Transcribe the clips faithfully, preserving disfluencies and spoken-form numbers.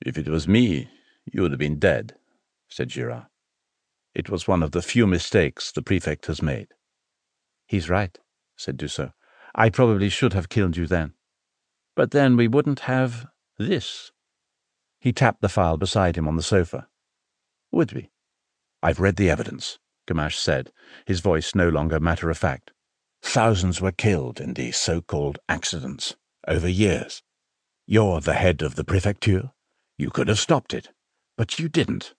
If it was me, you would have been dead, said Girard. It was one of the few mistakes the prefect has made. He's right, said Dussault. I probably should have killed you then. But then we wouldn't have this. He tapped the file beside him on the sofa. Would we? I've read the evidence, Gamache said, his voice no longer matter-of-fact. Thousands were killed in these so-called accidents, over years. You're the head of the prefecture. You could have stopped it, but you didn't.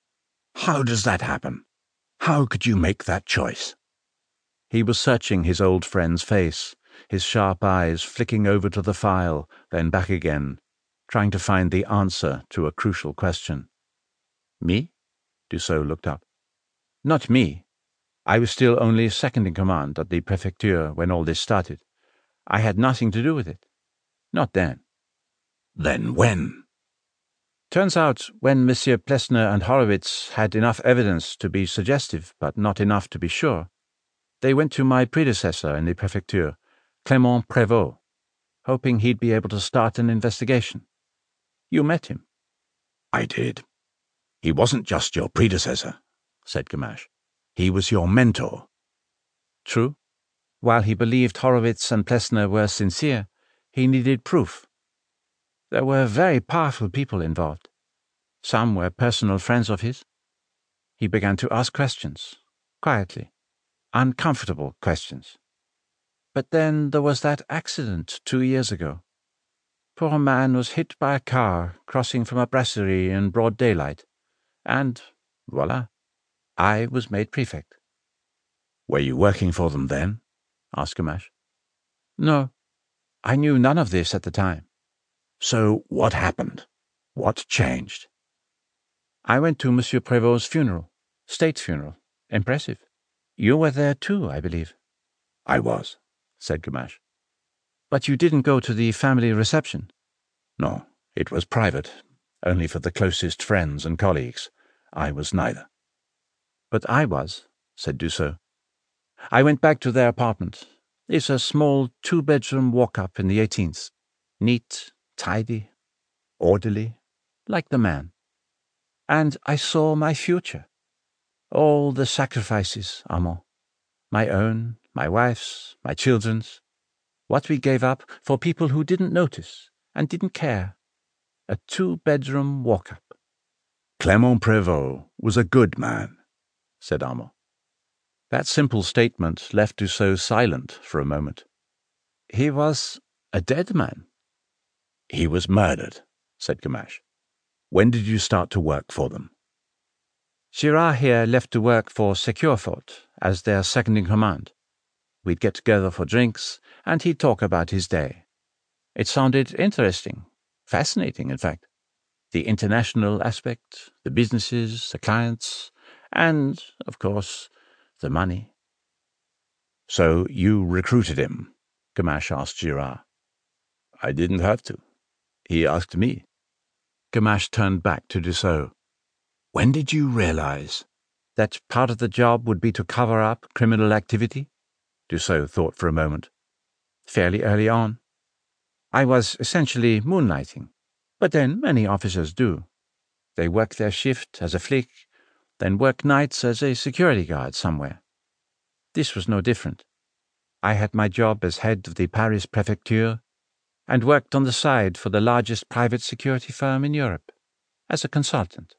How does that happen? How could you make that choice? He was searching his old friend's face, his sharp eyes flicking over to the file, then back again, trying to find the answer to a crucial question. Me? Dussault looked up. Not me. I was still only second in command at the prefecture when all this started. I had nothing to do with it. Not then. Then when? Turns out when Monsieur Plessner and Horowitz had enough evidence to be suggestive, but not enough to be sure, they went to my predecessor in the prefecture, Clément Prévost, hoping he'd be able to start an investigation. You met him. I did. He wasn't just your predecessor, said Gamache. He was your mentor. True. While he believed Horowitz and Plessner were sincere, he needed proof. There were very powerful people involved. Some were personal friends of his. He began to ask questions, quietly, uncomfortable questions. But then there was that accident two years ago. Poor man was hit by a car crossing from a brasserie in broad daylight, and, voila, I was made prefect. Were you working for them then? Asked Gamache. No, I knew none of this at the time. So what happened? What changed? I went to Monsieur Prévost's funeral, state funeral. Impressive. You were there too, I believe. I was, said Gamache. But you didn't go to the family reception? No, it was private, only for the closest friends and colleagues. I was neither. But I was, said Dussault. I went back to their apartment. It's a small two-bedroom walk-up in the eighteenth. Neat, tidy, orderly, like the man. And I saw my future. All the sacrifices, Armand. My own, my wife's, my children's. What we gave up for people who didn't notice and didn't care. A two-bedroom walk-up. Clément Prévost was a good man, said Armand. That simple statement left Dussault silent for a moment. He was a dead man. He was murdered, said Gamache. When did you start to work for them? Girard here left to work for Securefort as their second in command. We'd get together for drinks, and he'd talk about his day. It sounded interesting, fascinating, in fact. The international aspect, the businesses, the clients, and, of course, the money. So you recruited him? Gamache asked Girard. I didn't have to. He asked me. Gamache turned back to Dussault. When did you realize? That part of the job would be to cover up criminal activity? Dussault thought for a moment. Fairly early on. I was essentially moonlighting, but then many officers do. They work their shift as a flic, then work nights as a security guard somewhere. This was no different. I had my job as head of the Paris Prefecture and worked on the side for the largest private security firm in Europe, as a consultant.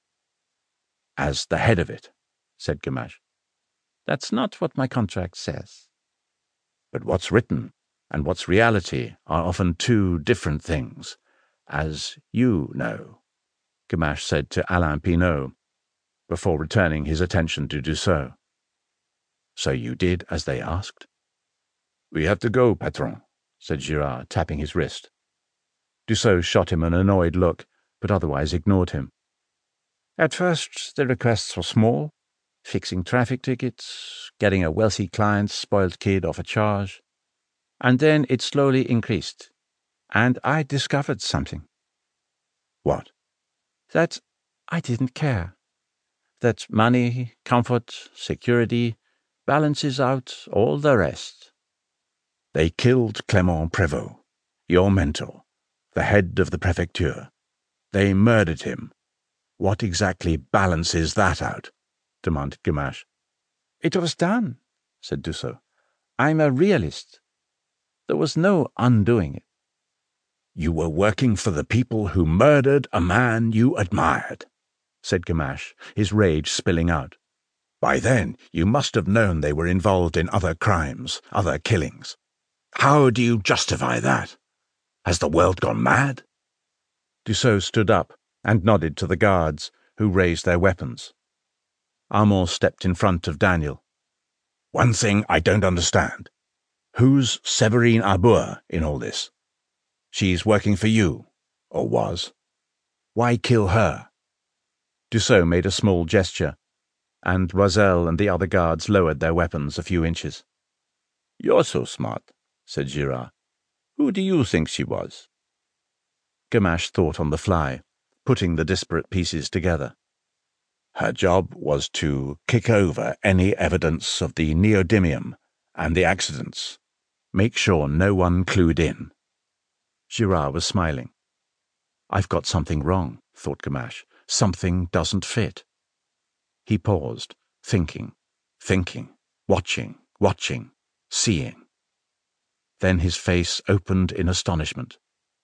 As the head of it, said Gamache. That's not what my contract says. But what's written and what's reality are often two different things, as you know, Gamache said to Alain Pinault, before returning his attention to Dussault. So you did as they asked? We have to go, patron, said Girard, tapping his wrist. Dussault shot him an annoyed look, but otherwise ignored him. At first, the requests were small, fixing traffic tickets, getting a wealthy client's spoiled kid off a charge. And then it slowly increased, and I discovered something. What? That I didn't care. That money, comfort, security balances out all the rest. They killed Clément Prévost, your mentor, the head of the prefecture. They murdered him. What exactly balances that out? Demanded Gamache. It was done, said Dussault. I'm a realist. There was no undoing it. You were working for the people who murdered a man you admired, said Gamache, his rage spilling out. By then, you must have known they were involved in other crimes, other killings. How do you justify that? Has the world gone mad? Dussault stood up and nodded to the guards, who raised their weapons. Armand stepped in front of Daniel. One thing I don't understand. Who's Séverine Arbour in all this? She's working for you, or was. Why kill her? Dussault made a small gesture, and Loisel and the other guards lowered their weapons a few inches. You're so smart, said Girard. Who do you think she was? Gamache thought on the fly, putting the disparate pieces together. Her job was to kick over any evidence of the neodymium and the accidents. Make sure no one clued in. Girard was smiling. I've got something wrong, thought Gamache. Something doesn't fit. He paused, thinking, thinking, watching, watching, seeing. Then his face opened in astonishment.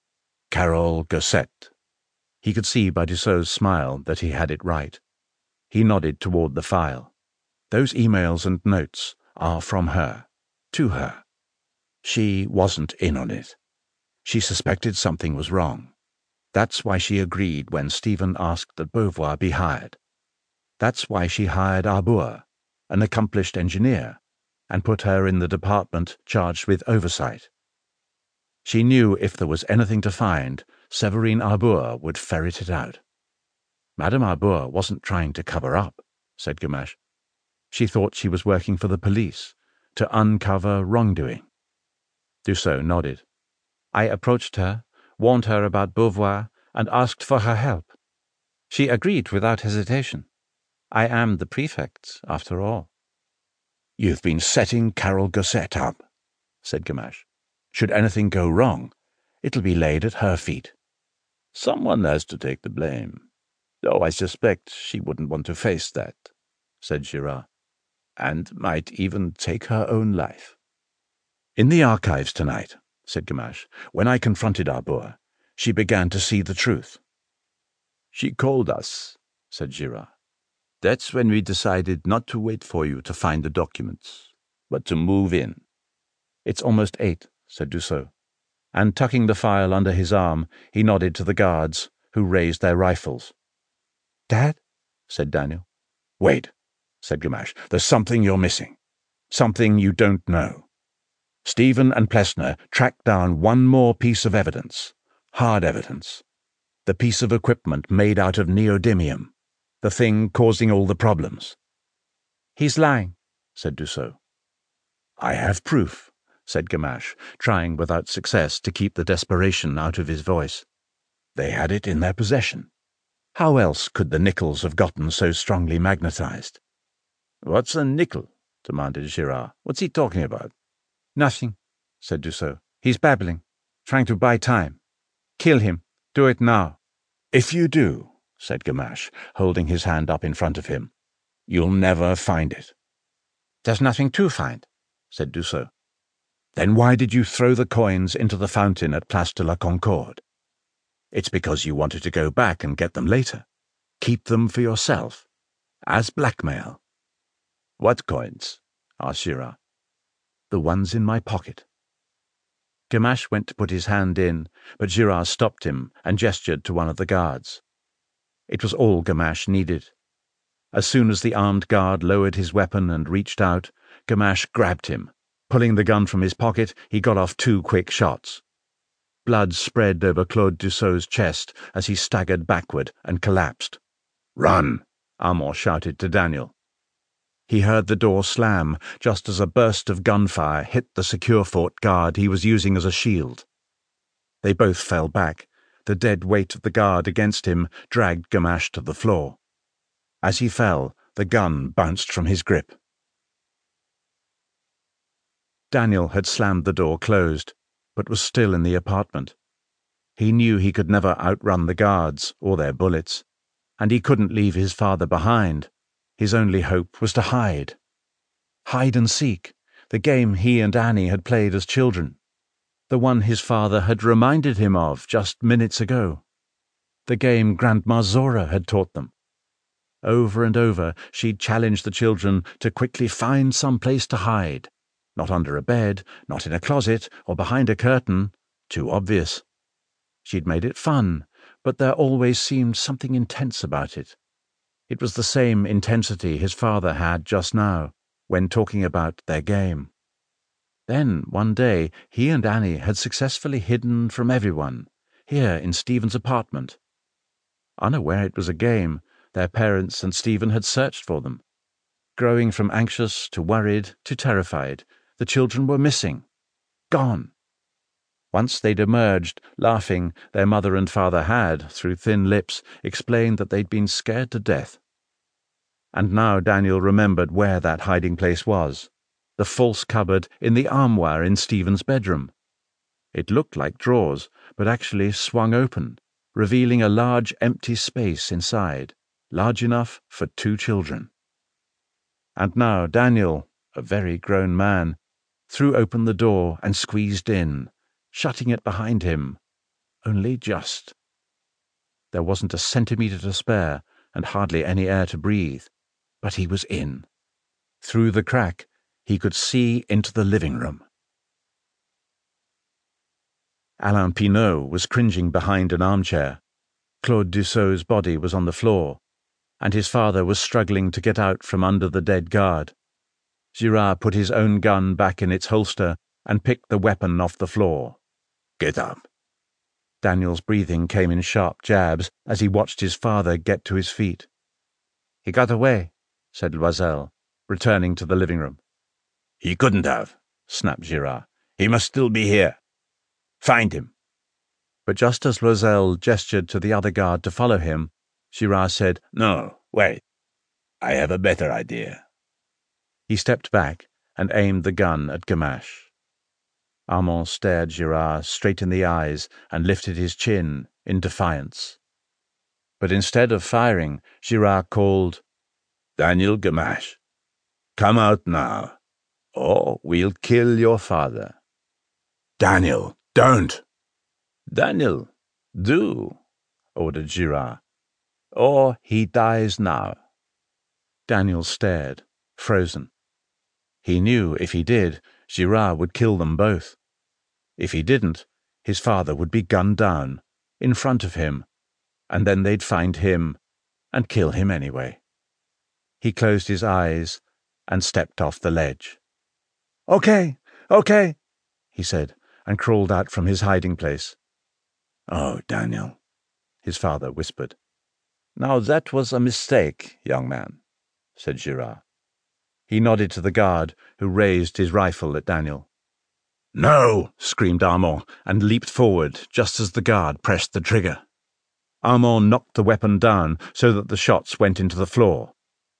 Carole Gosset. He could see by Dussault's smile that he had it right. He nodded toward the file. Those emails and notes are from her, to her. She wasn't in on it. She suspected something was wrong. That's why she agreed when Stephen asked that Beauvoir be hired. That's why she hired Arbour, an accomplished engineer, and put her in the department charged with oversight. She knew if there was anything to find, Séverine Arbour would ferret it out. Madame Arbour wasn't trying to cover up, said Gamache. She thought she was working for the police, to uncover wrongdoing. Dussault nodded. I approached her, warned her about Beauvoir, and asked for her help. She agreed without hesitation. I am the prefect, after all. You've been setting Carole Gosset up, said Gamache. Should anything go wrong, it'll be laid at her feet. Someone has to take the blame. Though I suspect she wouldn't want to face that, said Girard, and might even take her own life. In the archives tonight, said Gamache, when I confronted Arbour, she began to see the truth. She called us, said Girard. That's when we decided not to wait for you to find the documents, but to move in. It's almost eight, said Dussault, and tucking the file under his arm, he nodded to the guards, who raised their rifles. Dad? said Daniel. Wait, said Gamache. There's something you're missing. Something you don't know. Stephen and Plessner tracked down one more piece of evidence, hard evidence. The piece of equipment made out of neodymium, the thing causing all the problems. He's lying, said Dussault. I have proof, said Gamache, trying without success to keep the desperation out of his voice. They had it in their possession. How else could the nickels have gotten so strongly magnetized? What's a nickel? Demanded Girard. What's he talking about? Nothing, said Dussault. He's babbling, trying to buy time. Kill him. Do it now. If you do, said Gamache, holding his hand up in front of him, you'll never find it. There's nothing to find, said Dussault. Then why did you throw the coins into the fountain at Place de la Concorde? It's because you wanted to go back and get them later. Keep them for yourself. As blackmail. What coins? asked Girard. The ones in my pocket. Gamache went to put his hand in, but Girard stopped him and gestured to one of the guards. It was all Gamache needed. As soon as the armed guard lowered his weapon and reached out, Gamache grabbed him. Pulling the gun from his pocket, he got off two quick shots. Blood spread over Claude Dussault's chest as he staggered backward and collapsed. "Run!" Armand shouted to Daniel. He heard the door slam just as a burst of gunfire hit the secure fort guard he was using as a shield. They both fell back. The dead weight of the guard against him dragged Gamache to the floor. As he fell, the gun bounced from his grip. Daniel had slammed the door closed, but was still in the apartment. He knew he could never outrun the guards or their bullets, and he couldn't leave his father behind. His only hope was to hide. Hide and seek, the game he and Annie had played as children. The one his father had reminded him of just minutes ago. The game Grandma Zora had taught them. Over and over she'd challenged the children to quickly find some place to hide. Not under a bed, not in a closet, or behind a curtain. Too obvious. She'd made it fun, but there always seemed something intense about it. It was the same intensity his father had just now, when talking about their game. Then, one day, he and Annie had successfully hidden from everyone, here in Stephen's apartment. Unaware it was a game, their parents and Stephen had searched for them. Growing from anxious to worried to terrified, the children were missing. Gone. Once they'd emerged, laughing, their mother and father had, through thin lips, explained that they'd been scared to death. And now Daniel remembered where that hiding place was, the false cupboard in the armoire in Stephen's bedroom. It looked like drawers, but actually swung open, revealing a large empty space inside, large enough for two children. And now Daniel, a very grown man, threw open the door and squeezed in, shutting it behind him, only just. There wasn't a centimetre to spare, and hardly any air to breathe, but he was in. Through the crack, he could see into the living room. Alain Pinault was cringing behind an armchair. Claude Dussault's body was on the floor, and his father was struggling to get out from under the dead guard. Girard put his own gun back in its holster and picked the weapon off the floor. "Get up." Daniel's breathing came in sharp jabs as he watched his father get to his feet. "He got away," said Loisel, returning to the living room. "He couldn't have," snapped Girard. "He must still be here. Find him." But just as Loisel gestured to the other guard to follow him, Girard said, "No, wait. I have a better idea." He stepped back and aimed the gun at Gamache. Armand stared Girard straight in the eyes and lifted his chin in defiance. But instead of firing, Girard called, "Daniel Gamache, come out now, or we'll kill your father." "Daniel, don't!" "Daniel, do," ordered Girard, "or he dies now." Daniel stared, frozen. He knew if he did, Girard would kill them both. If he didn't, his father would be gunned down, in front of him, and then they'd find him and kill him anyway. He closed his eyes and stepped off the ledge. "Okay, okay," he said, and crawled out from his hiding place. "Oh, Daniel," his father whispered. "Now that was a mistake, young man," said Girard. He nodded to the guard, who raised his rifle at Daniel. "No!" screamed Armand, and leaped forward just as the guard pressed the trigger. Armand knocked the weapon down so that the shots went into the floor.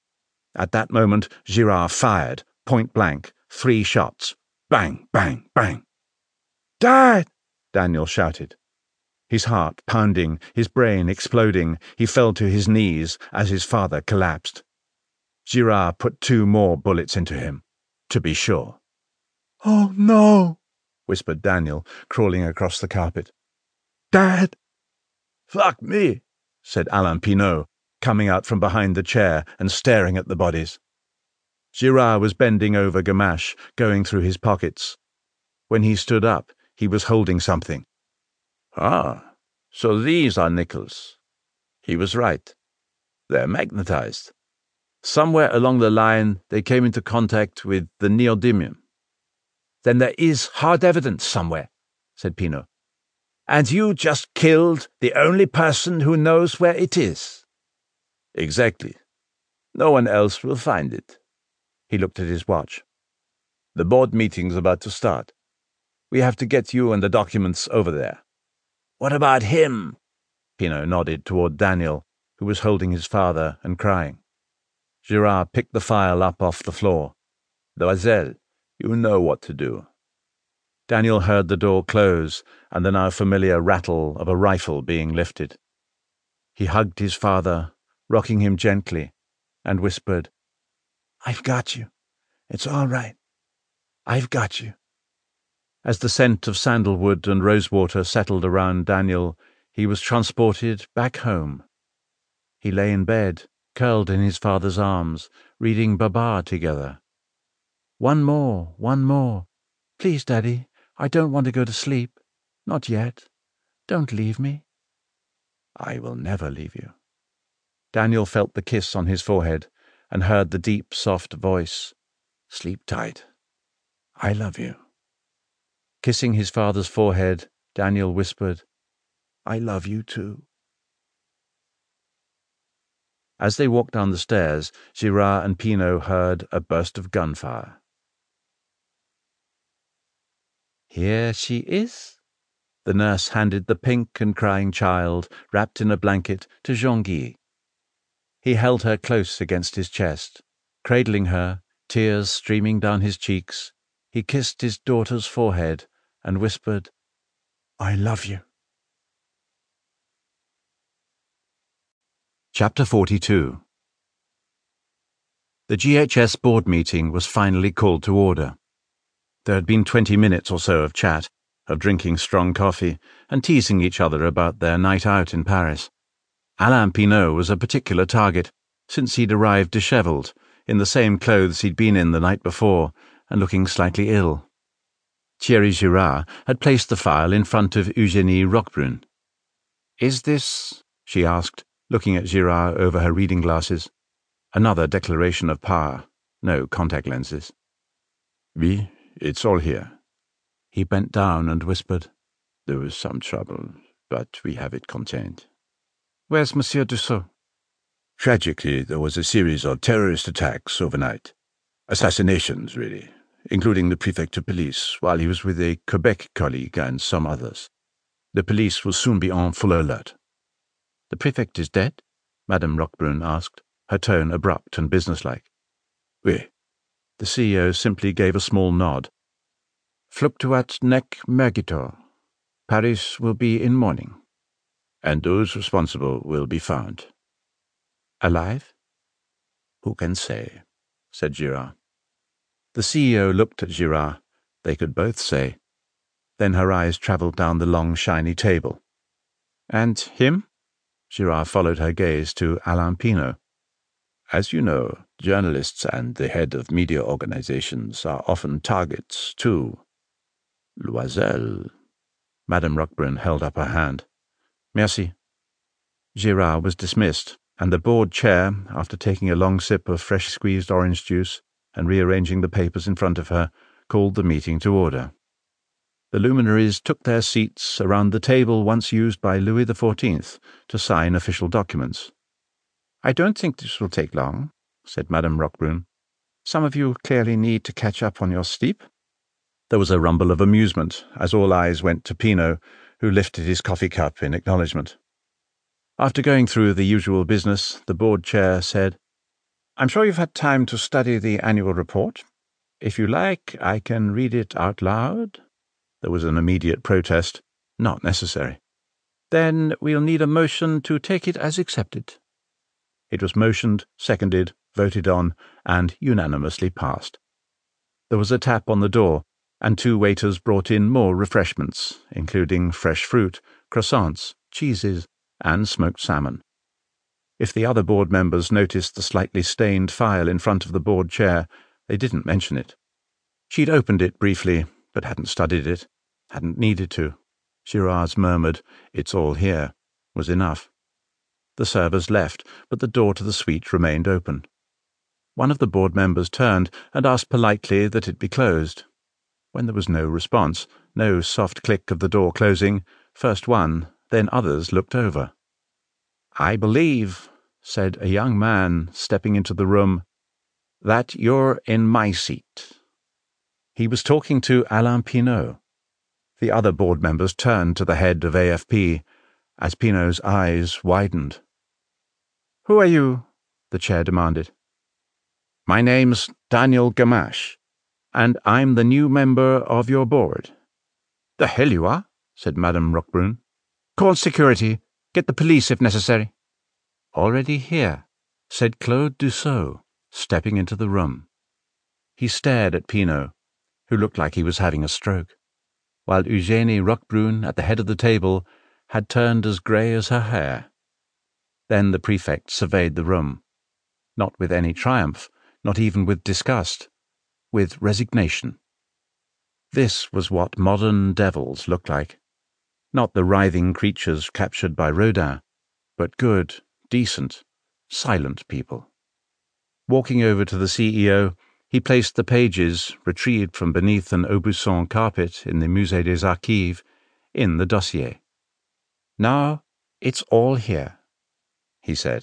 At that moment, Girard fired, point blank, three shots. Bang, bang, bang. "Dad!" Daniel shouted. His heart pounding, his brain exploding, he fell to his knees as his father collapsed. Girard put two more bullets into him, to be sure. "Oh, no," whispered Daniel, crawling across the carpet. "Dad!" "Fuck me," said Alain Pinault, coming out from behind the chair and staring at the bodies. Girard was bending over Gamache, going through his pockets. When he stood up, he was holding something. "Ah, so these are nickels." He was right. They're magnetized. Somewhere along the line, they came into contact with the neodymium. "Then there is hard evidence somewhere," said Pinault. "And you just killed the only person who knows where it is." "Exactly. No one else will find it." He looked at his watch. "The board meeting's about to start. We have to get you and the documents over there." "What about him?" Pinault nodded toward Daniel, who was holding his father and crying. Girard picked the file up off the floor. "Loisel, you know what to do." Daniel heard the door close and the now familiar rattle of a rifle being lifted. He hugged his father, rocking him gently, and whispered, "I've got you. It's all right. I've got you." As the scent of sandalwood and rosewater settled around Daniel, he was transported back home. He lay in bed, curled in his father's arms, reading Babar together. "One more, one more. Please, Daddy, I don't want to go to sleep. Not yet. Don't leave me." "I will never leave you." Daniel felt the kiss on his forehead and heard the deep, soft voice. "Sleep tight. I love you." Kissing his father's forehead, Daniel whispered, "I love you too." As they walked down the stairs, Girard and Pinault heard a burst of gunfire. "Here she is." The nurse handed the pink and crying child, wrapped in a blanket, to Jean-Guy. He held her close against his chest. Cradling her, tears streaming down his cheeks, he kissed his daughter's forehead and whispered, "I love you." Chapter forty-two. The G H S board meeting was finally called to order. There had been twenty minutes or so of chat, of drinking strong coffee, and teasing each other about their night out in Paris. Alain Pinault was a particular target, since he'd arrived dishevelled, in the same clothes he'd been in the night before, and looking slightly ill. Thierry Girard had placed the file in front of Eugénie Roquebrune. "Is this?" she asked, looking at Girard over her reading glasses. Another declaration of power. No contact lenses. "Oui, it's all here." He bent down and whispered, "There was some trouble, but we have it contained." "Where's Monsieur Dussault?" "Tragically, there was a series of terrorist attacks overnight. Assassinations, really, including the prefect of police, while he was with a Quebec colleague and some others. The police will soon be on full alert." "The prefect is dead?" Madame Roquebrune asked, her tone abrupt and businesslike. "Oui." The C E O simply gave a small nod. "Fluctuat nec mergitor. Paris will be in mourning." "And those responsible will be found." "Alive?" "Who can say?" said Girard. The C E O looked at Girard. They could both say. Then her eyes travelled down the long, shiny table. "And him?" Girard followed her gaze to Alain Pinault. "As you know, journalists and the head of media organizations are often targets, too. Loisel." Madame Roquebrune held up her hand. "Merci." Girard was dismissed, and the board chair, after taking a long sip of fresh squeezed orange juice and rearranging the papers in front of her, called the meeting to order. The luminaries took their seats around the table once used by Louis the Fourteenth to sign official documents. "I don't think this will take long," said Madame Roquebrune. "Some of you clearly need to catch up on your sleep." There was a rumble of amusement as all eyes went to Pinault, who lifted his coffee cup in acknowledgement. After going through the usual business, the board chair said, "I'm sure you've had time to study the annual report. If you like, I can read it out loud." There was an immediate protest. Not necessary. "Then we'll need a motion to take it as accepted." It was motioned, seconded, voted on, and unanimously passed. There was a tap on the door, and two waiters brought in more refreshments, including fresh fruit, croissants, cheeses, and smoked salmon. If the other board members noticed the slightly stained file in front of the board chair, they didn't mention it. She'd opened it briefly, but hadn't studied it, hadn't needed to. Girard's murmured, "It's all here," was enough. The servers left, but the door to the suite remained open. One of the board members turned and asked politely that it be closed. When there was no response, no soft click of the door closing, first one, then others looked over. "I believe," said a young man, stepping into the room, "that you're in my seat." He was talking to Alain Pinault. The other board members turned to the head of A F P, as Pinault's eyes widened. "Who are you?" the chair demanded. "My name's Daniel Gamache, and I'm the new member of your board," The hell you are, said Madame Roquebrune. Call security. Get the police if necessary. Already here, said Claude Dussault, stepping into the room. He stared at Pinault, who looked like he was having a stroke, while Eugénie Roquebrune, at the head of the table, had turned as grey as her hair. Then the prefect surveyed the room, not with any triumph, not even with disgust, with resignation. This was what modern devils looked like. Not the writhing creatures captured by Rodin, but good, decent, silent people. Walking over to the C E O, he placed the pages, retrieved from beneath an Aubusson carpet in the Musée des Archives, in the dossier. Now it's all here, he said.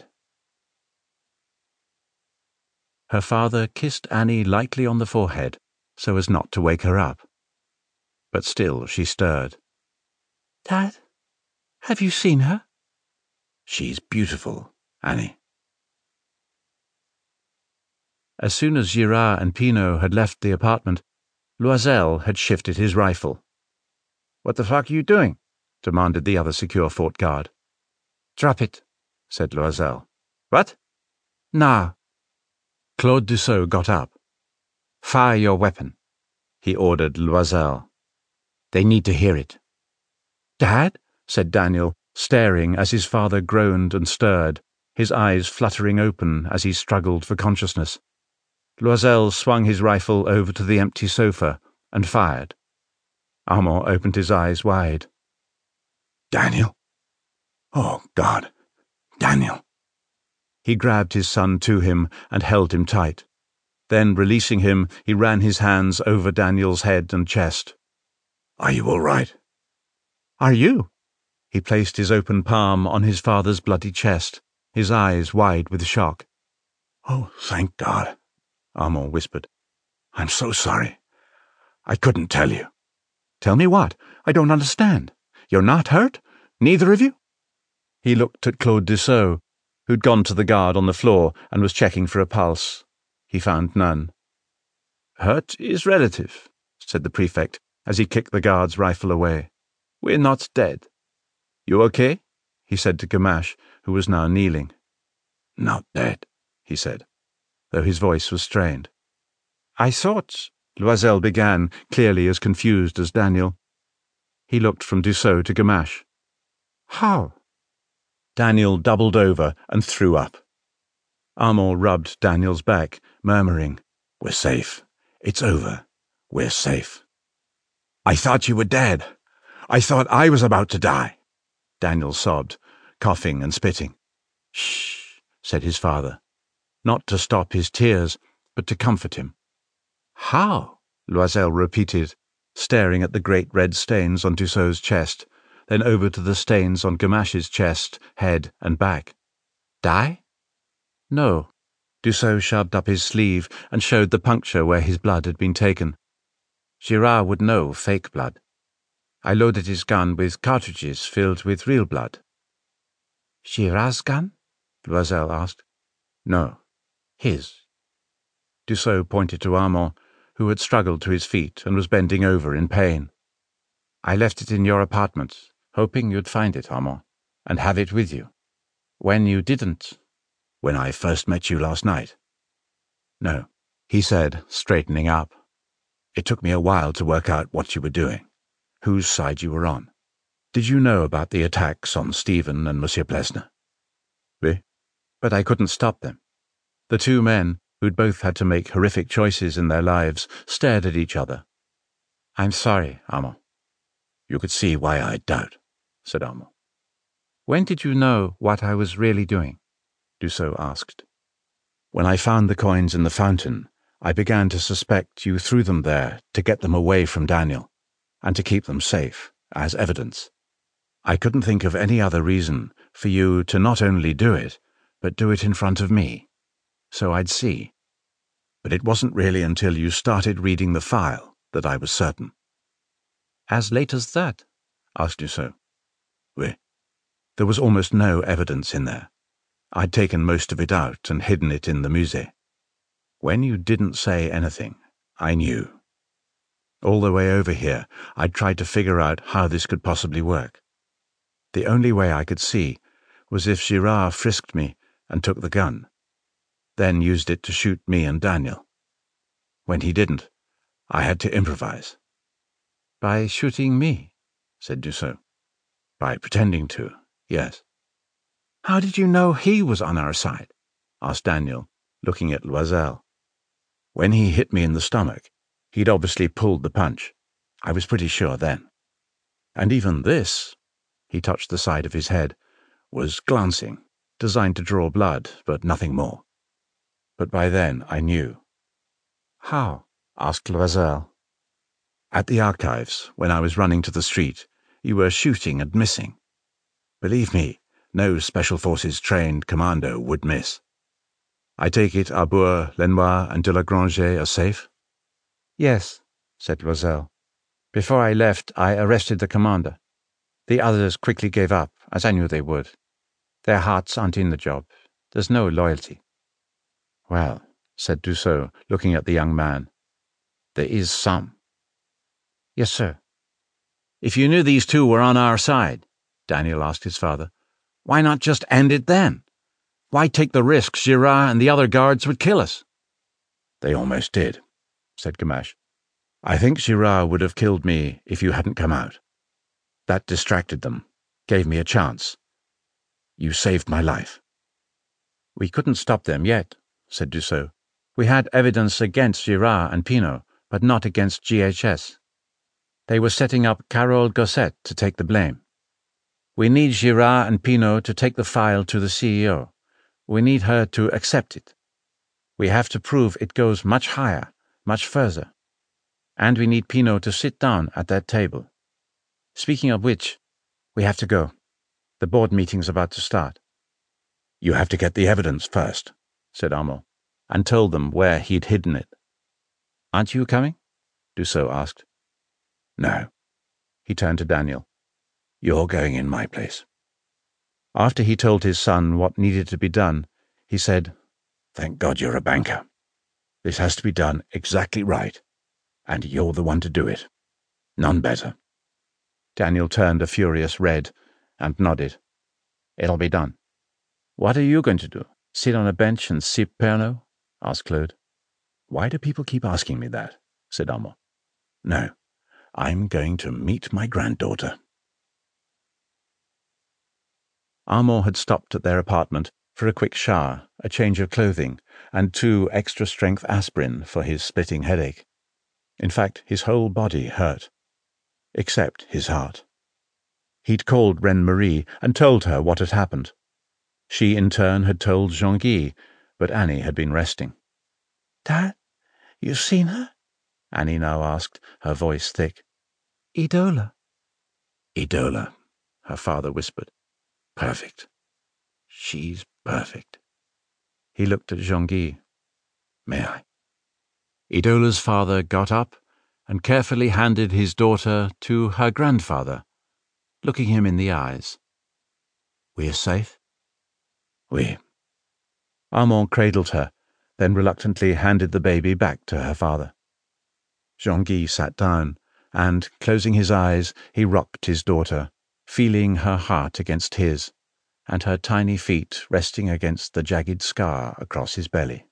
Her father kissed Annie lightly on the forehead, so as not to wake her up. But still she stirred. Dad, have you seen her? She's beautiful, Annie. As soon as Girard and Pinault had left the apartment, Loisel had shifted his rifle. What the fuck are you doing? Demanded the other secure fort guard. Drop it, said Loisel. What? Now. Claude Dussault got up. Fire your weapon, he ordered Loisel. They need to hear it. Dad, said Daniel, staring as his father groaned and stirred, his eyes fluttering open as he struggled for consciousness. Loisel swung his rifle over to the empty sofa and fired. Armand opened his eyes wide. Daniel? Oh, God. Daniel. He grabbed his son to him and held him tight. Then, releasing him, he ran his hands over Daniel's head and chest. Are you all right? Are you? He placed his open palm on his father's bloody chest, his eyes wide with shock. Oh, thank God, Armand whispered. I'm so sorry. I couldn't tell you. Tell me what? I don't understand. You're not hurt? Neither of you? He looked at Claude Dussault, who'd gone to the guard on the floor and was checking for a pulse. He found none. Hurt is relative, said the prefect, as he kicked the guard's rifle away. We're not dead. You okay? He said to Gamache, who was now kneeling. Not dead, he said, though his voice was strained. I thought, Loisel began, clearly as confused as Daniel. He looked from Dussault to Gamache. How? Daniel doubled over and threw up. Armand rubbed Daniel's back, murmuring, We're safe. It's over. We're safe. I thought you were dead. I thought I was about to die. Daniel sobbed, coughing and spitting. Shh, said his father, not to stop his tears, but to comfort him. How? Loisel repeated, staring at the great red stains on Dussault's chest, then over to the stains on Gamache's chest, head, and back. Die? No. Dussault shoved up his sleeve and showed the puncture where his blood had been taken. Girard would know fake blood. I loaded his gun with cartridges filled with real blood. Girard's gun? Loisel asked. No, his. Dussault pointed to Armand, who had struggled to his feet and was bending over in pain. I left it in your apartment, hoping you'd find it, Armand, and have it with you. When you didn't... When I first met you last night? No, he said, straightening up. It took me a while to work out what you were doing, whose side you were on. Did you know about the attacks on Stephen and Monsieur Plesner? Oui, but I couldn't stop them. The two men, who'd both had to make horrific choices in their lives, stared at each other. I'm sorry, Armand. You could see why I doubt, said Armand. When did you know what I was really doing? Dussault asked. When I found the coins in the fountain, I began to suspect you threw them there to get them away from Daniel, and to keep them safe, as evidence. I couldn't think of any other reason for you to not only do it, but do it in front of me, so I'd see. But it wasn't really until you started reading the file that I was certain. As late as that? Asked Dussault. Oui. There was almost no evidence in there. I'd taken most of it out and hidden it in the musée. When you didn't say anything, I knew. All the way over here, I'd tried to figure out how this could possibly work. The only way I could see was if Girard frisked me and took the gun, then used it to shoot me and Daniel. When he didn't, I had to improvise. By shooting me, said Dussault. By pretending to, yes. How did you know he was on our side? Asked Daniel, looking at Loisel. When he hit me in the stomach, he'd obviously pulled the punch. I was pretty sure then. And even this, he touched the side of his head, was glancing, designed to draw blood, but nothing more. But by then I knew. How? Asked Loisel. At the archives, when I was running to the street, you were shooting and missing. Believe me, no Special Forces trained commando would miss. I take it Arbour, Lenoir, and de la Grange are safe? Yes, said Loisel. Before I left, I arrested the commander. The others quickly gave up, as I knew they would. Their hearts aren't in the job. There's no loyalty. Well, said Dussault, looking at the young man, there is some. Yes, sir. If you knew these two were on our side, Daniel asked his father, why not just end it then? Why take the risk Girard and the other guards would kill us? They almost did, said Gamache. I think Girard would have killed me if you hadn't come out. That distracted them, gave me a chance. You saved my life. We couldn't stop them yet, said Dussault. We had evidence against Girard and Pinault, but not against G H S. They were setting up Carole Gosset to take the blame. We need Girard and Pinault to take the file to the C E O. We need her to accept it. We have to prove it goes much higher, much further. And we need Pinault to sit down at that table. Speaking of which, we have to go. The board meeting's about to start. You have to get the evidence first, said Armand, and told them where he'd hidden it. Aren't you coming? Dussault asked. No. He turned to Daniel. You're going in my place. After he told his son what needed to be done, he said, Thank God you're a banker. This has to be done exactly right, and you're the one to do it. None better. Daniel turned a furious red and nodded. It'll be done. What are you going to do? Sit on a bench and sip Pernod? Asked Claude. Why do people keep asking me that? Said Armand. No. I'm going to meet my granddaughter. Armand had stopped at their apartment for a quick shower, a change of clothing, and two extra-strength aspirin for his splitting headache. In fact, his whole body hurt, except his heart. He'd called Reine-Marie and told her what had happened. She, in turn, had told Jean-Guy, but Annie had been resting. Dad, you seen her? Annie now asked, her voice thick. Idola. Idola, her father whispered. Perfect. She's perfect. He looked at Jean-Guy. May I? Idola's father got up and carefully handed his daughter to her grandfather, looking him in the eyes. We're safe? We. Armand cradled her, then reluctantly handed the baby back to her father. Jean-Guy sat down, and, closing his eyes, he rocked his daughter, feeling her heart against his, and her tiny feet resting against the jagged scar across his belly.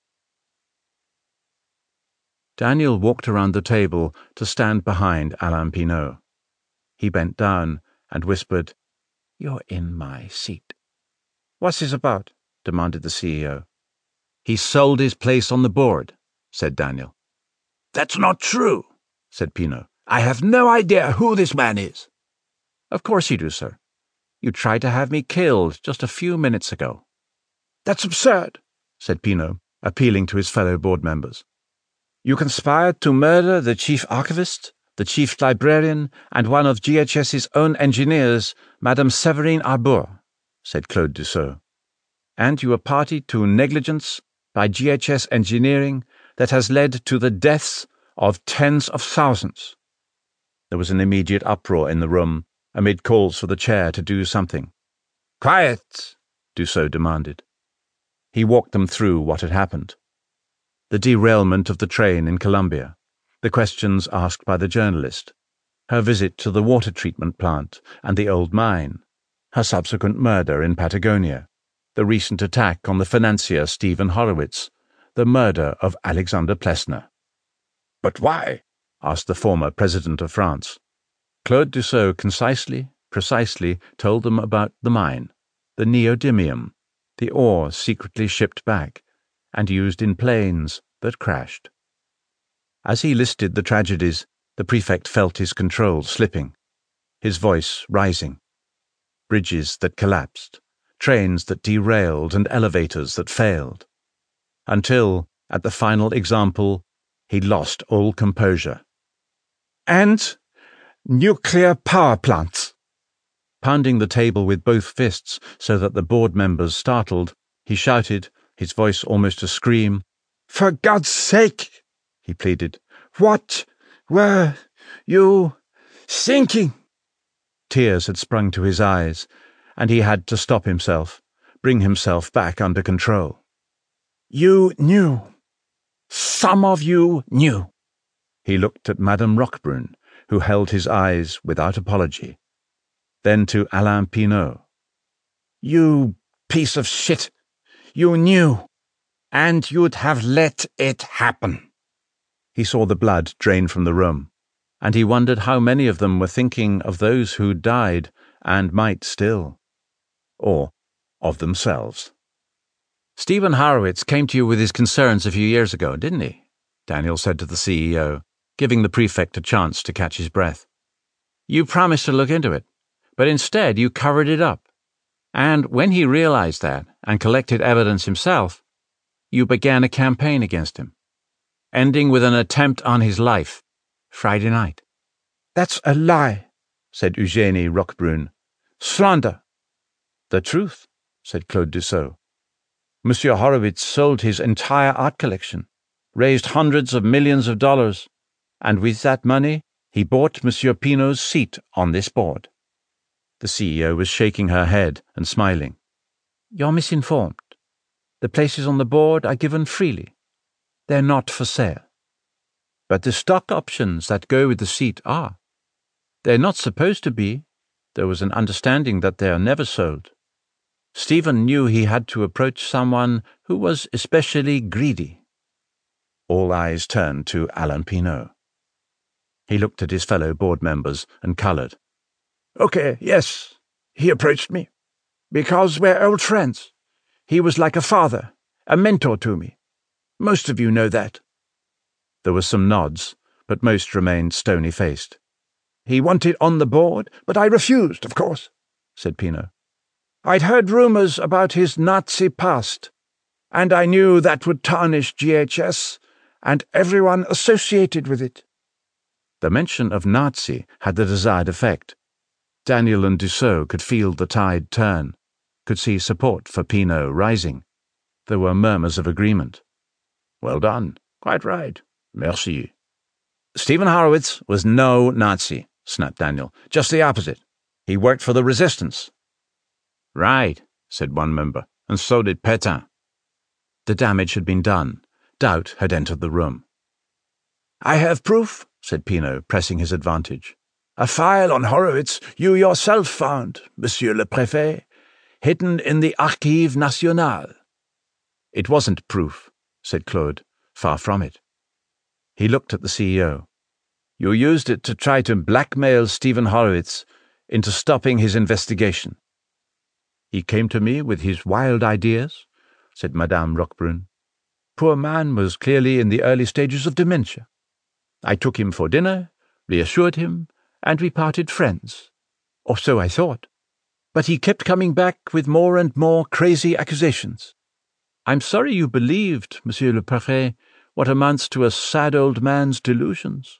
Daniel walked around the table to stand behind Alain Pinault. He bent down and whispered, "You're in my seat." "What's this about?" demanded the C E O. "He sold his place on the board," said Daniel. "That's not true," said Pinault. "I have no idea who this man is." "Of course you do, sir. You tried to have me killed just a few minutes ago." "That's absurd," said Pinault, appealing to his fellow board members. "You conspired to murder the chief archivist, the chief librarian, and one of G H S's own engineers, Madame Séverine Arbour," said Claude Dussault. "And you were party to negligence by G H S engineering that has led to the deaths of tens of thousands." There was an immediate uproar in the room, amid calls for the chair to do something. "Quiet," Dussault demanded. He walked them through what had happened. The derailment of the train in Colombia, the questions asked by the journalist, her visit to the water treatment plant and the old mine, her subsequent murder in Patagonia, the recent attack on the financier Stephen Horowitz, the murder of Alexander Plessner. "But why?" asked the former president of France. Claude Dussault concisely, precisely told them about the mine, the neodymium, the ore secretly shipped back and used in planes that crashed. As he listed the tragedies, the prefect felt his control slipping, his voice rising. Bridges that collapsed, trains that derailed, and elevators that failed. Until, at the final example, he lost all composure. "And nuclear power plants." Pounding the table with both fists so that the board members startled, he shouted, his voice almost a scream. "For God's sake," he pleaded, "what were you thinking?" Tears had sprung to his eyes, and he had to stop himself, bring himself back under control. "You knew. Some of you knew." He looked at Madame Roquebrune, who held his eyes without apology. Then to Alain Pinault. "You piece of shit. You knew. And you'd have let it happen." He saw the blood drain from the room, and he wondered how many of them were thinking of those who died and might still. Or of themselves. "Stephen Horowitz came to you with his concerns a few years ago, didn't he?" Daniel said to the C E O, giving the prefect a chance to catch his breath. "You promised to look into it, but instead you covered it up. And when he realized that and collected evidence himself, you began a campaign against him, ending with an attempt on his life, Friday night." "That's a lie," said Eugénie Roquebrune. "Slander." "The truth," said Claude Dussault. "Monsieur Horowitz sold his entire art collection, raised hundreds of millions of dollars, and with that money he bought Monsieur Pinault's seat on this board." The C E O was shaking her head and smiling. "You're misinformed. The places on the board are given freely. They're not for sale. But the stock options that go with the seat are. They're not supposed to be. There was an understanding that they are never sold. Stephen knew he had to approach someone who was especially greedy." All eyes turned to Alain Pinault. He looked at his fellow board members and coloured. "Okay, yes, he approached me. Because we're old friends. He was like a father, a mentor to me. Most of you know that." There were some nods, but most remained stony-faced. "He wanted on the board, but I refused, of course," said Pinault. "I'd heard rumours about his Nazi past, and I knew that would tarnish G H S and everyone associated with it." The mention of Nazi had the desired effect. Daniel and Dussault could feel the tide turn, could see support for Pinault rising. There were murmurs of agreement. "Well done. Quite right. Merci." "Stephen Horowitz was no Nazi," snapped Daniel. "Just the opposite. He worked for the resistance." "Right," said one member, "and so did Pétain." The damage had been done. Doubt had entered the room. "I have proof," said Pinault, pressing his advantage. "A file on Horowitz you yourself found, Monsieur le Préfet, hidden in the Archives Nationales." "It wasn't proof," said Claude. "Far from it." He looked at the C E O. "You used it to try to blackmail Stephen Horowitz into stopping his investigation." "He came to me with his wild ideas," said Madame Roquebrune. "Poor man was clearly in the early stages of dementia. I took him for dinner, reassured him, and we parted friends. Or so I thought. But he kept coming back with more and more crazy accusations. I'm sorry you believed, Monsieur le Préfet, what amounts to a sad old man's delusions."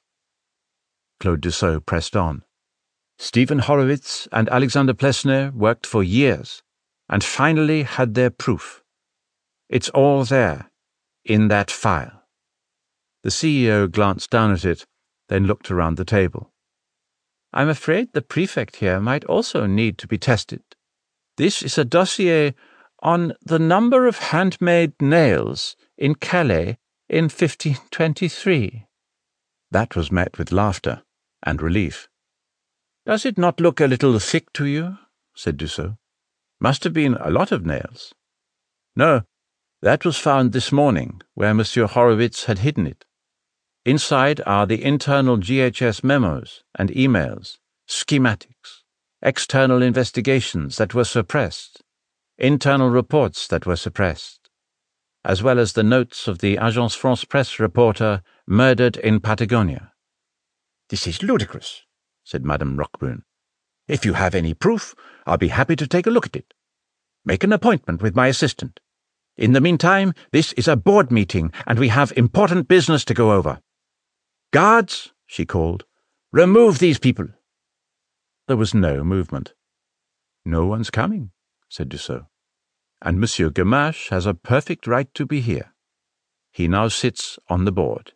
Claude Dussault pressed on. "Stephen Horowitz and Alexander Plessner worked for years, and finally had their proof. It's all there, in that file." The C E O glanced down at it, then looked around the table. "I'm afraid the prefect here might also need to be tested. This is a dossier on the number of handmade nails in Calais in fifteen twenty-three. That was met with laughter and relief. "Does it not look a little thick to you?" said Dussault. "Must have been a lot of nails." "No, that was found this morning, where Monsieur Horowitz had hidden it. Inside are the internal G H S memos and emails, schematics, external investigations that were suppressed, internal reports that were suppressed, as well as the notes of the Agence France-Presse reporter murdered in Patagonia." "This is ludicrous," said Madame Roquebrune. "If you have any proof, I'll be happy to take a look at it. Make an appointment with my assistant. In the meantime, this is a board meeting, and we have important business to go over. Guards," she called, "remove these people." There was no movement. "No one's coming," said Dussault, "and Monsieur Gamache has a perfect right to be here. He now sits on the board."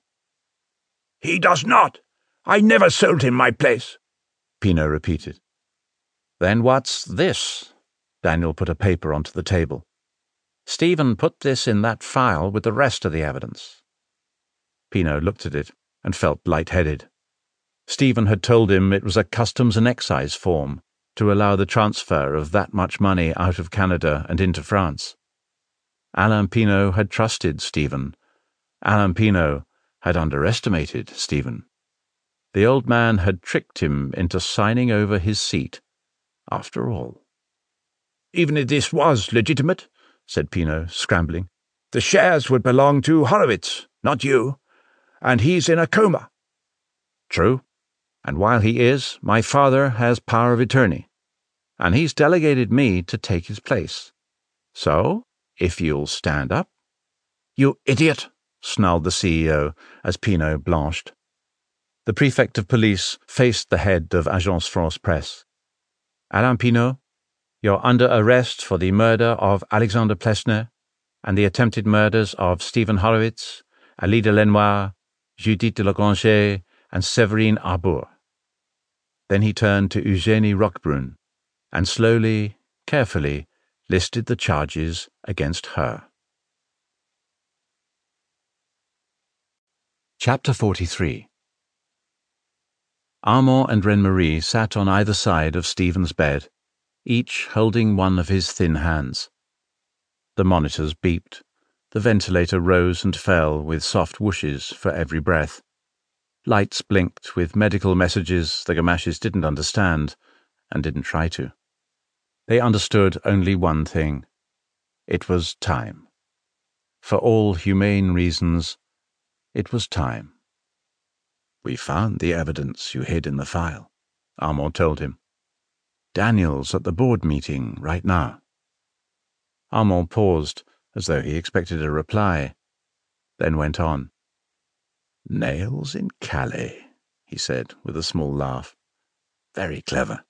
"He does not. I never sold him my place," Pinault repeated. "Then what's this?" Daniel put a paper onto the table. "Stephen put this in that file with the rest of the evidence." Pinault looked at it and felt lightheaded. Stephen had told him it was a customs and excise form to allow the transfer of that much money out of Canada and into France. Alain Pinault had trusted Stephen. Alain Pinault had underestimated Stephen. The old man had tricked him into signing over his seat, after all. "Even if this was legitimate," said Pinault, scrambling, "the shares would belong to Horowitz, not you, and he's in a coma." "True, and while he is, my father has power of attorney, and he's delegated me to take his place. So, if you'll stand up—" "You idiot!" snarled the C E O as Pinault blanched. The prefect of police faced the head of Agence France-Presse. "Alain Pinault, you're under arrest for the murder of Alexander Plessner and the attempted murders of Stephen Horowitz, Ali de Lenoir, Judith de Lagrange, and Séverine Arbour." Then he turned to Eugénie Roquebrune and slowly, carefully listed the charges against her. Chapter forty-three. Armand and Reine-Marie sat on either side of Stephen's bed, each holding one of his thin hands. The monitors beeped. The ventilator rose and fell with soft whooshes for every breath. Lights blinked with medical messages the Gamaches didn't understand and didn't try to. They understood only one thing. It was time. For all humane reasons, it was time. "We found the evidence you hid in the file," Armand told him. "Daniel's at the board meeting right now." Armand paused, as though he expected a reply, then went on. "Nails in Calais," he said with a small laugh. "Very clever.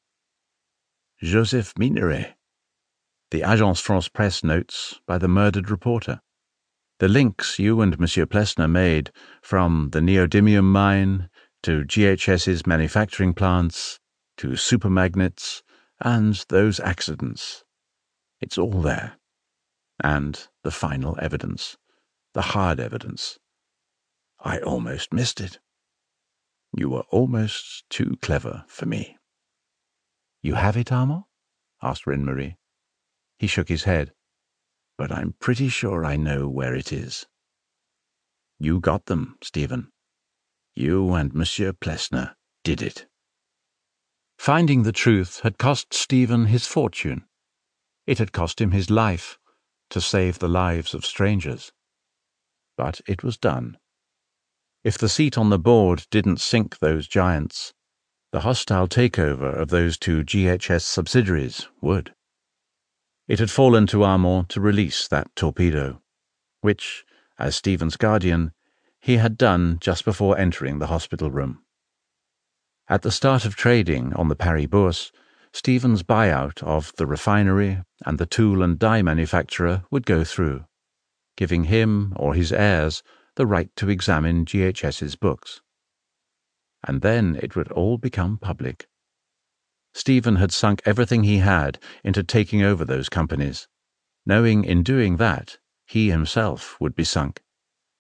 Joseph Mineret. The Agence France-Presse notes by the murdered reporter. The links you and Monsieur Plessner made from the neodymium mine to GHS's manufacturing plants to supermagnets and those accidents. It's all there. And the final evidence, the hard evidence. I almost missed it. You were almost too clever for me." "You have it, Armand?" asked Reine-Marie. He shook his head. "But I'm pretty sure I know where it is. You got them, Stephen. You and Monsieur Plessner did it." Finding the truth had cost Stephen his fortune. It had cost him his life to save the lives of strangers. But it was done. If the seat on the board didn't sink those giants, the hostile takeover of those two G H S subsidiaries would. It had fallen to Armand to release that torpedo, which, as Stephen's guardian, he had done just before entering the hospital room. At the start of trading on the Paris Bourse, Stephen's buyout of the refinery and the tool and die manufacturer would go through, giving him or his heirs the right to examine GHS's books. And then it would all become public. Stephen had sunk everything he had into taking over those companies, knowing in doing that he himself would be sunk.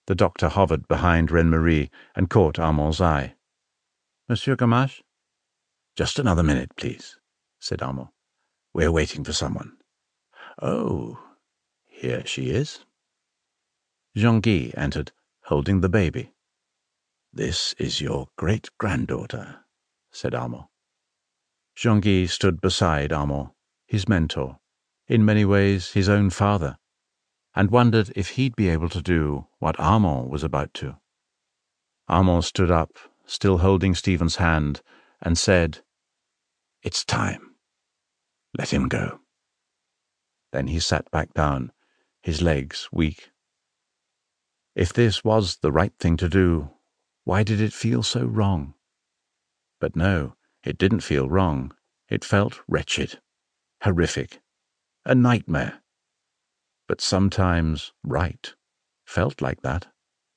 The doctor hovered behind Reine-Marie and caught Armand's eye. "Monsieur Gamache?" "Just another minute, please," said Armand. "We're waiting for someone." "Oh, here she is." Jean-Guy entered, holding the baby. "This is your great-granddaughter," said Armand. Jean-Guy stood beside Armand, his mentor, in many ways his own father, and wondered if he'd be able to do what Armand was about to. Armand stood up, still holding Stephen's hand, and said, "It's time. Let him go." Then he sat back down, his legs weak. If this was the right thing to do, why did it feel so wrong? But no, it didn't feel wrong. It felt wretched, horrific, a nightmare. But sometimes right felt like that.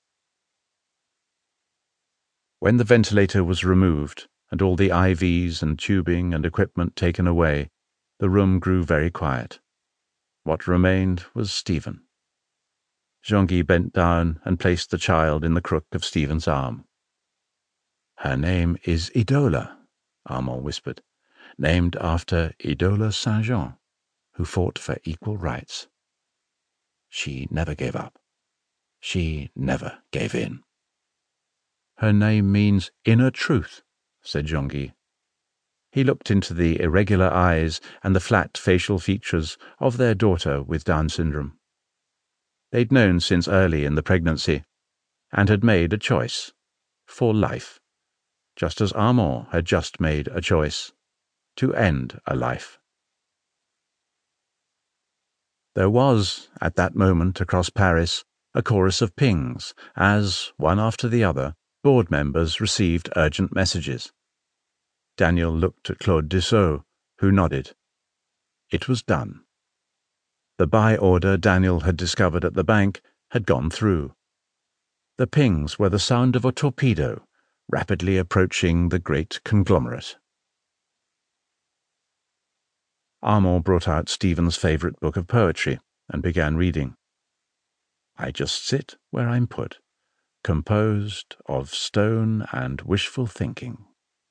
When the ventilator was removed and all the I Vs and tubing and equipment taken away, the room grew very quiet. What remained was Stephen. Jean-Guy bent down and placed the child in the crook of Stephen's arm. "Her name is Idola," Armand whispered, "named after Idola Saint-Jean, who fought for equal rights. She never gave up. She never gave in." "Her name means inner truth," said Jean-Guy. He looked into the irregular eyes and the flat facial features of their daughter with Down syndrome. They'd known since early in the pregnancy, and had made a choice, for life, just as Armand had just made a choice, to end a life. There was, at that moment across Paris, a chorus of pings, as, one after the other, board members received urgent messages. Daniel looked at Claude Dussault, who nodded. It was done. The buy order Daniel had discovered at the bank had gone through. The pings were the sound of a torpedo rapidly approaching the great conglomerate. Armand brought out Stephen's favourite book of poetry and began reading. "I just sit where I'm put, composed of stone and wishful thinking."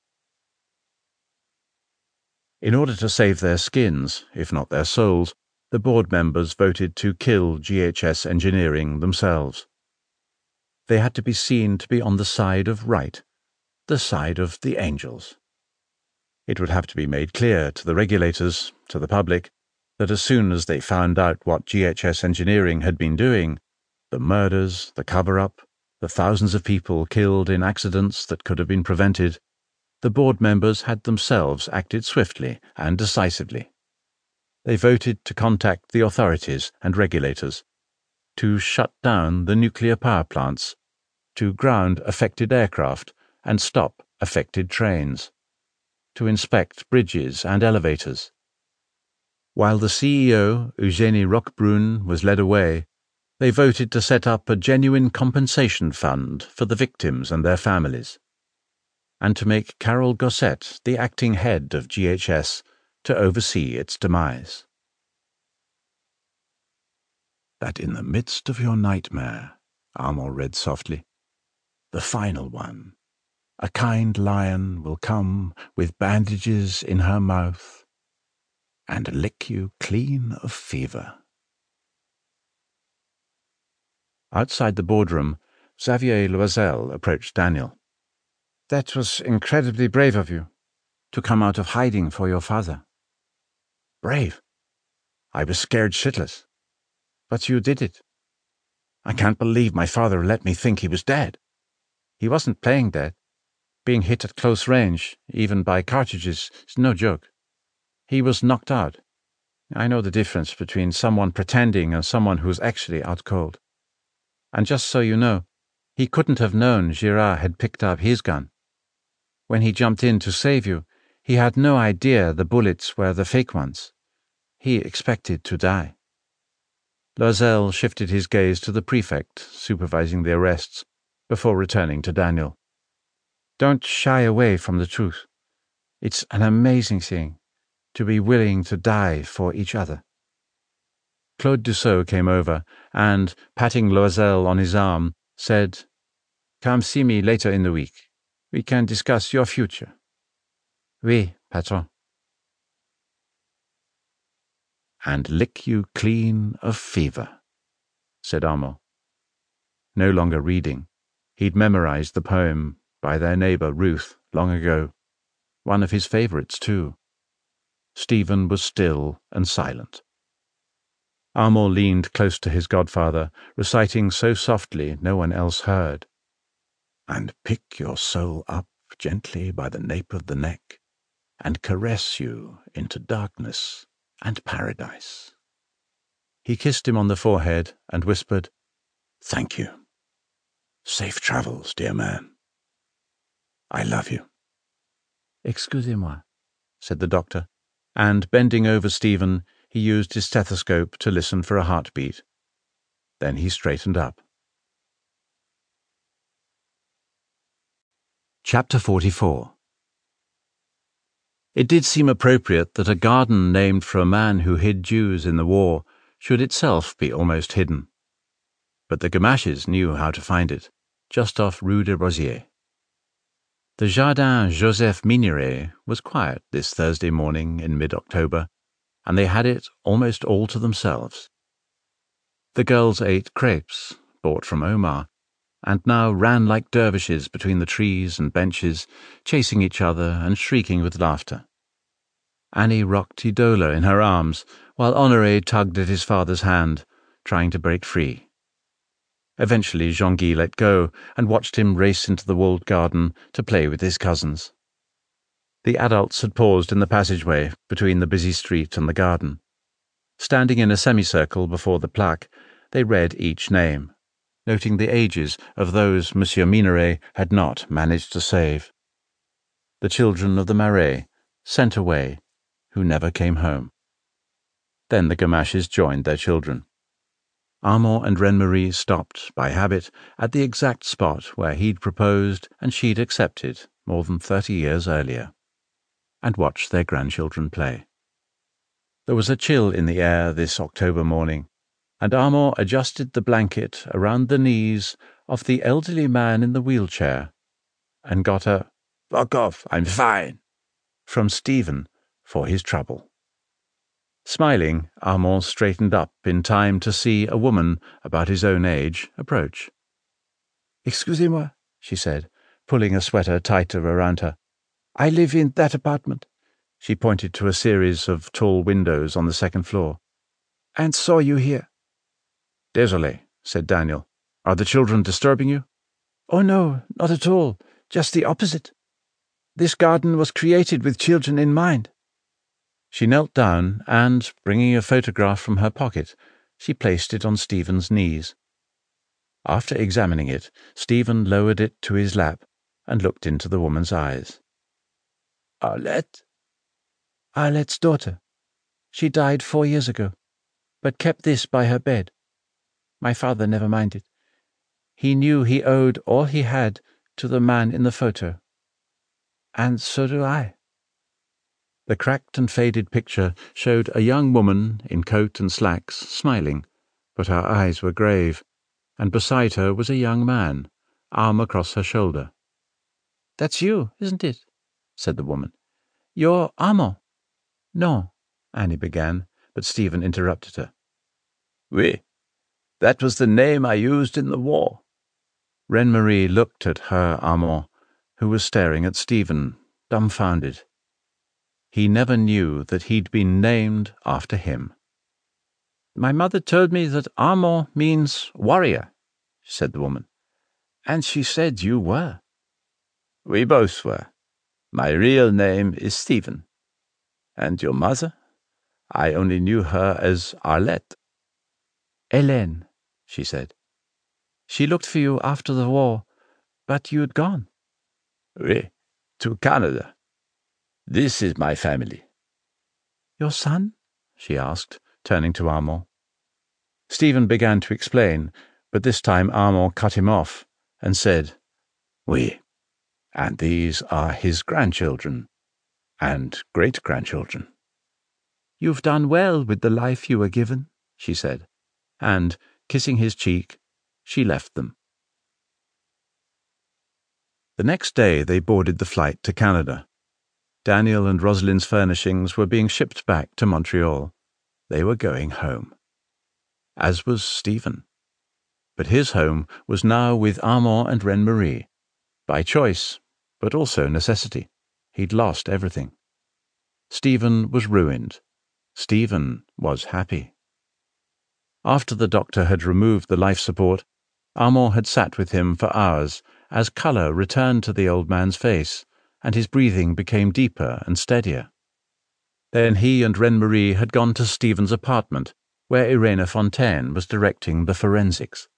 In order to save their skins, if not their souls, the board members voted to kill G H S Engineering themselves. They had to be seen to be on the side of right, the side of the angels. It would have to be made clear to the regulators, to the public, that as soon as they found out what G H S Engineering had been doing, the murders, the cover-up, the thousands of people killed in accidents that could have been prevented, the board members had themselves acted swiftly and decisively. They voted to contact the authorities and regulators, to shut down the nuclear power plants, to ground affected aircraft and stop affected trains, to inspect bridges and elevators. While the C E O, Eugénie Roquebrune, was led away, they voted to set up a genuine compensation fund for the victims and their families, and to make Carole Gosset the acting head of G H S to oversee its demise. "That in the midst of your nightmare," Armand read softly, "the final one, a kind lion will come with bandages in her mouth and lick you clean of fever." Outside the boardroom, Xavier Loisel approached Daniel. "That was incredibly brave of you, to come out of hiding for your father." "Brave? I was scared shitless. But you did it. I can't believe my father let me think he was dead." He wasn't playing dead. Being hit at close range, even by cartridges, is no joke. He was knocked out. I know the difference between someone pretending and someone who's actually out cold. And just so you know, he couldn't have known Girard had picked up his gun. When he jumped in to save you, he had no idea the bullets were the fake ones. He expected to die. Loisel shifted his gaze to the prefect, supervising the arrests, before returning to Daniel. "Don't shy away from the truth. It's an amazing thing, to be willing to die for each other." Claude Dussault came over, and, patting Loisel on his arm, said, "Come see me later in the week. We can discuss your future." "Oui, patron." "And lick you clean of fever," said Armand. No longer reading, he'd memorized the poem by their neighbour Ruth long ago, one of his favourites too. Stephen was still and silent. Armand leaned close to his godfather, reciting so softly no one else heard. "And pick your soul up gently by the nape of the neck, and caress you into darkness and paradise." He kissed him on the forehead and whispered, "Thank you. Safe travels, dear man. I love you." "Excusez-moi," said the doctor, and bending over Stephen, he used his stethoscope to listen for a heartbeat. Then he straightened up. Chapter forty-four. It did seem appropriate that a garden named for a man who hid Jews in the war should itself be almost hidden. But the Gamaches knew how to find it, just off Rue de Rosiers. The Jardin Joseph Miniret was quiet this Thursday morning in mid-October, and they had it almost all to themselves. The girls ate crepes, bought from Omar, and now ran like dervishes between the trees and benches, chasing each other and shrieking with laughter. Annie rocked Idola in her arms, while Honoré tugged at his father's hand, trying to break free. Eventually Jean-Guy let go and watched him race into the walled garden to play with his cousins. The adults had paused in the passageway between the busy street and the garden. Standing in a semicircle before the plaque, they read each name, noting the ages of those Monsieur Miniret had not managed to save. The children of the Marais, sent away, who never came home. Then the Gamaches joined their children. Armand and Reine-Marie stopped, by habit, at the exact spot where he'd proposed and she'd accepted more than thirty years earlier, and watched their grandchildren play. There was a chill in the air this October morning, and Armand adjusted the blanket around the knees of the elderly man in the wheelchair, and got a "Fuck off, I'm fine" from Stephen for his trouble. Smiling, Armand straightened up in time to see a woman about his own age approach. "Excusez-moi," she said, pulling a sweater tighter around her. "I live in that apartment." She pointed to a series of tall windows on the second floor. "And saw you here." "Désolé," said Daniel. "Are the children disturbing you?" "Oh no, not at all. Just the opposite. This garden was created with children in mind." She knelt down and, bringing a photograph from her pocket, she placed it on Stephen's knees. After examining it, Stephen lowered it to his lap and looked into the woman's eyes. "Arlette?" "Arlette's daughter. She died four years ago, but kept this by her bed. My father never minded. He knew he owed all he had to the man in the photo. And so do I." The cracked and faded picture showed a young woman in coat and slacks, smiling, but her eyes were grave, and beside her was a young man, arm across her shoulder. "That's you, isn't it?" said the woman. "You're Armand." "No," Annie began, but Stephen interrupted her. "Oui, that was the name I used in the war." Reine-Marie looked at her Armand, who was staring at Stephen, dumbfounded. He never knew that he'd been named after him. "My mother told me that Armand means warrior," said the woman. "And she said you were." "We both were. My real name is Stephen. And your mother? I only knew her as Arlette." "Hélène," she said. "She looked for you after the war, but you'd gone." "Oui, to Canada. This is my family." "Your son?" she asked, turning to Armand. Stephen began to explain, but this time Armand cut him off and said, "Oui, and these are his grandchildren and great-grandchildren." "You've done well with the life you were given," she said, and, kissing his cheek, she left them. The next day they boarded the flight to Canada. Daniel and Rosalind's furnishings were being shipped back to Montreal. They were going home. As was Stephen. But his home was now with Armand and Reine-Marie. By choice, but also necessity. He'd lost everything. Stephen was ruined. Stephen was happy. After the doctor had removed the life support, Armand had sat with him for hours as colour returned to the old man's face and his breathing became deeper and steadier. Then he and Reine-Marie had gone to Stephen's apartment, where Irene Fontaine was directing the forensics.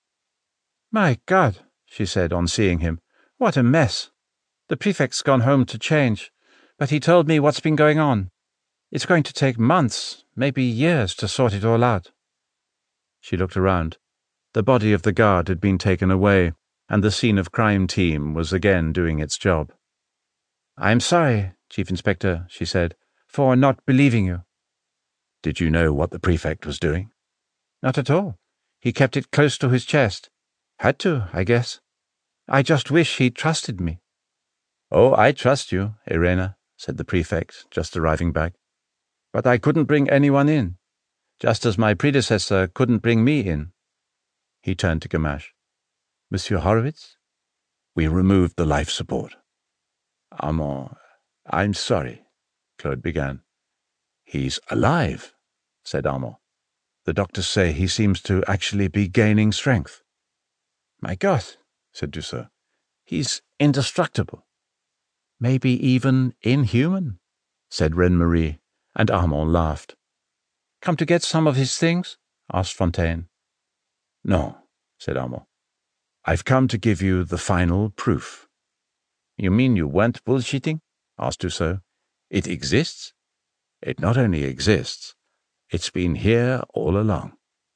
"My God," she said on seeing him, "what a mess. The prefect's gone home to change, but he told me what's been going on. It's going to take months, maybe years, to sort it all out." She looked around. The body of the guard had been taken away, and the scene of crime team was again doing its job. "I'm sorry, Chief Inspector," she said, "for not believing you." "Did you know what the prefect was doing?" "Not at all. He kept it close to his chest. Had to, I guess. I just wish he'd trusted me." "Oh, I trust you, Irene," said the prefect, just arriving back. "But I couldn't bring anyone in, just as my predecessor couldn't bring me in." He turned to Gamache. "Monsieur Horowitz?" "We removed the life support." "Armand, I'm sorry," Claude began. "He's alive," said Armand. "The doctors say he seems to actually be gaining strength." "My God," said Dussault. "he's indestructible." "Maybe even inhuman," said Reine-Marie, and Armand laughed. "Come to get some of his things?" asked Fontaine. "No," said Armand. "I've come to give you the final proof." "You mean you weren't bullshitting?" asked Dussault. "It exists. It not only exists, it's been here all along."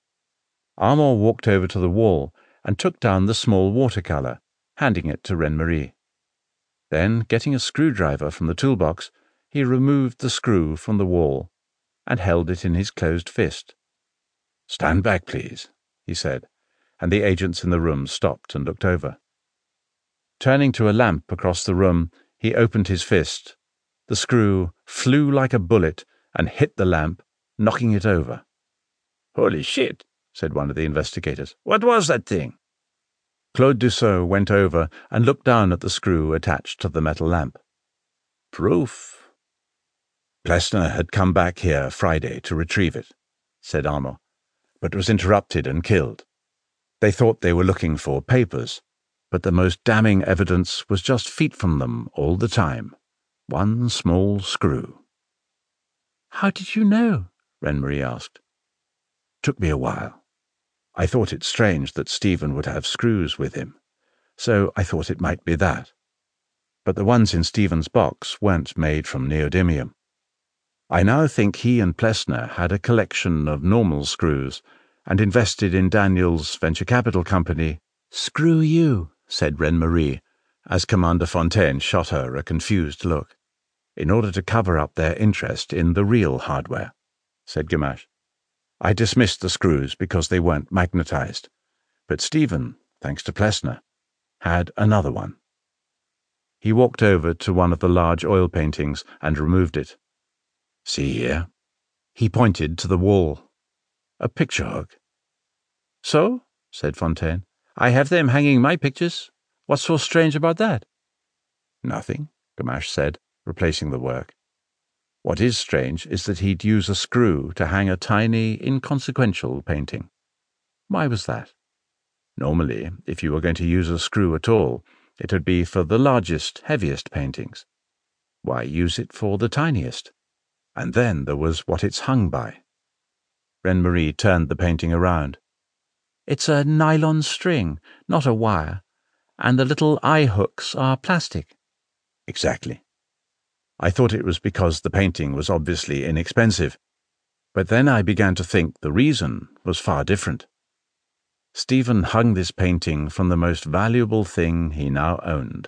Armand walked over to the wall and took down the small watercolour, handing it to Reine-Marie. Then, getting a screwdriver from the toolbox, he removed the screw from the wall and held it in his closed fist. "Stand back, please," he said, and the agents in the room stopped and looked over. Turning to a lamp across the room, he opened his fist. The screw flew like a bullet and hit the lamp, knocking it over. "Holy shit," said one of the investigators. "What was that thing?" Claude Dussault went over and looked down at the screw attached to the metal lamp. "Proof." "Plessner had come back here Friday to retrieve it," said Armand, "but was interrupted and killed. They thought they were looking for papers, but the most damning evidence was just feet from them all the time. One small screw." "How did you know?" Reine-Marie asked. "Took me a while. I thought it strange that Stephen would have screws with him, so I thought it might be that. But the ones in Stephen's box weren't made from neodymium. I now think he and Plessner had a collection of normal screws and invested in Daniel's venture capital company." "Screw you," said Reine-Marie, as Commander Fontaine shot her a confused look. "In order to cover up their interest in the real hardware," said Gamache. "I dismissed the screws because they weren't magnetized, but Stephen, thanks to Plessner, had another one." He walked over to one of the large oil paintings and removed it. "See here?" He pointed to the wall. "A picture hook." "So?" said Fontaine. "I have them hanging my pictures. What's so strange about that?" "Nothing," Gamache said, replacing the work. "What is strange is that he'd use a screw to hang a tiny, inconsequential painting. Why was that? Normally, if you were going to use a screw at all, it would be for the largest, heaviest paintings. Why use it for the tiniest? And then there was what it's hung by." Reine-Marie turned the painting around. "It's a nylon string, not a wire, and the little eye hooks are plastic." "Exactly. I thought it was because the painting was obviously inexpensive, but then I began to think the reason was far different. Stephen hung this painting from the most valuable thing he now owned."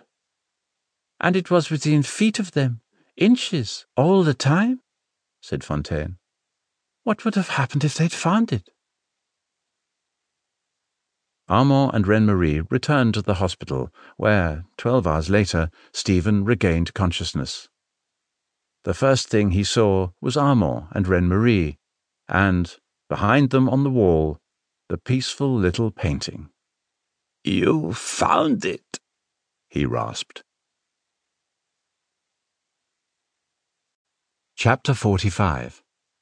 "And it was within feet of them, inches, all the time?" said Fontaine. "What would have happened if they'd found it?" Armand and Reine-Marie returned to the hospital, where, twelve hours later, Stephen regained consciousness. The first thing he saw was Armand and Reine-Marie, and, behind them on the wall, the peaceful little painting. "You found it," he rasped. Chapter forty-five.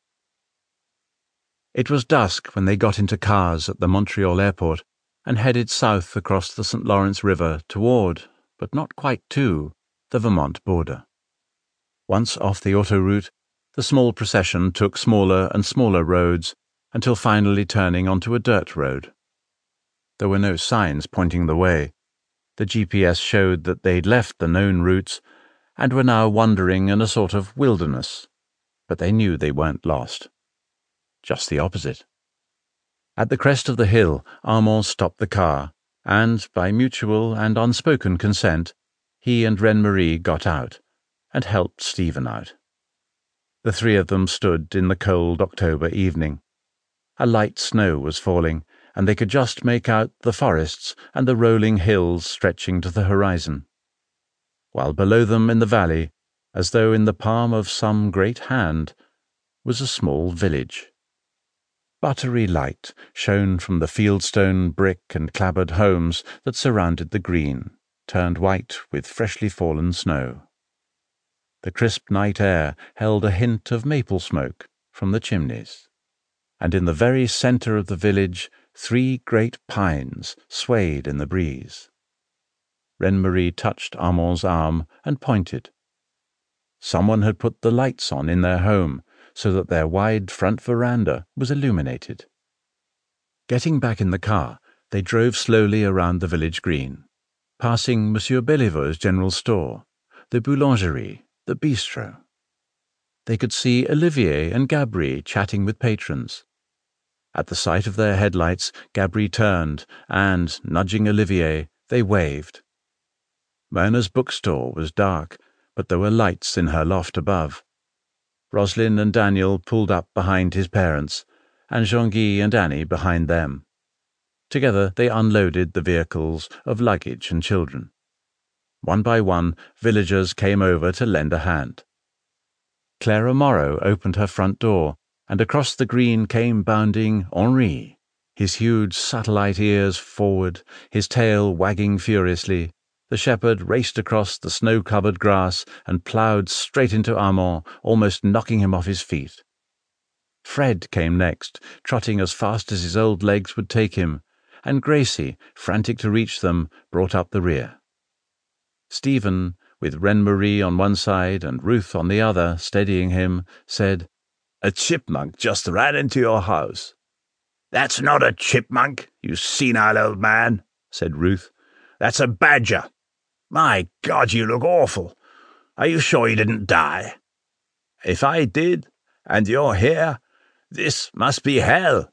It was dusk when they got into cars at the Montreal airport and headed south across the Saint Lawrence River toward, but not quite to, the Vermont border. Once off the autoroute, the small procession took smaller and smaller roads until finally turning onto a dirt road. There were no signs pointing the way. The G P S showed that they'd left the known routes and were now wandering in a sort of wilderness, but they knew they weren't lost. Just the opposite. At the crest of the hill, Armand stopped the car, and, by mutual and unspoken consent, he and Reine-Marie got out and helped Stephen out. The three of them stood in the cold October evening. A light snow was falling, and they could just make out the forests and the rolling hills stretching to the horizon, while below them in the valley, as though in the palm of some great hand, was a small village. Buttery light shone from the fieldstone, brick and clapboard homes that surrounded the green, turned white with freshly fallen snow. The crisp night air held a hint of maple smoke from the chimneys, and in the very centre of the village three great pines swayed in the breeze. Reine-Marie touched Armand's arm and pointed. Someone had put the lights on in their home, so that their wide front veranda was illuminated. Getting back in the car, they drove slowly around the village green, passing Monsieur Bellevaux's general store, the boulangerie, the bistro. They could see Olivier and Gabri chatting with patrons. At the sight of their headlights, Gabri turned, and, nudging Olivier, they waved. Myrna's bookstore was dark, but there were lights in her loft above. Roslyn and Daniel pulled up behind his parents, and Jean-Guy and Annie behind them. Together they unloaded the vehicles of luggage and children. One by one, villagers came over to lend a hand. Clara Morrow opened her front door, and across the green came bounding Henri, his huge satellite ears forward, his tail wagging furiously. The shepherd raced across the snow-covered grass and ploughed straight into Armand, almost knocking him off his feet. Fred came next, trotting as fast as his old legs would take him, and Gracie, frantic to reach them, brought up the rear. Stephen, with Reine-Marie on one side and Ruth on the other, steadying him, said, "A chipmunk just ran into your house." "That's not a chipmunk, you senile old man," said Ruth. "That's a badger. My God, you look awful. Are you sure you didn't die?" "If I did, and you're here, this must be hell."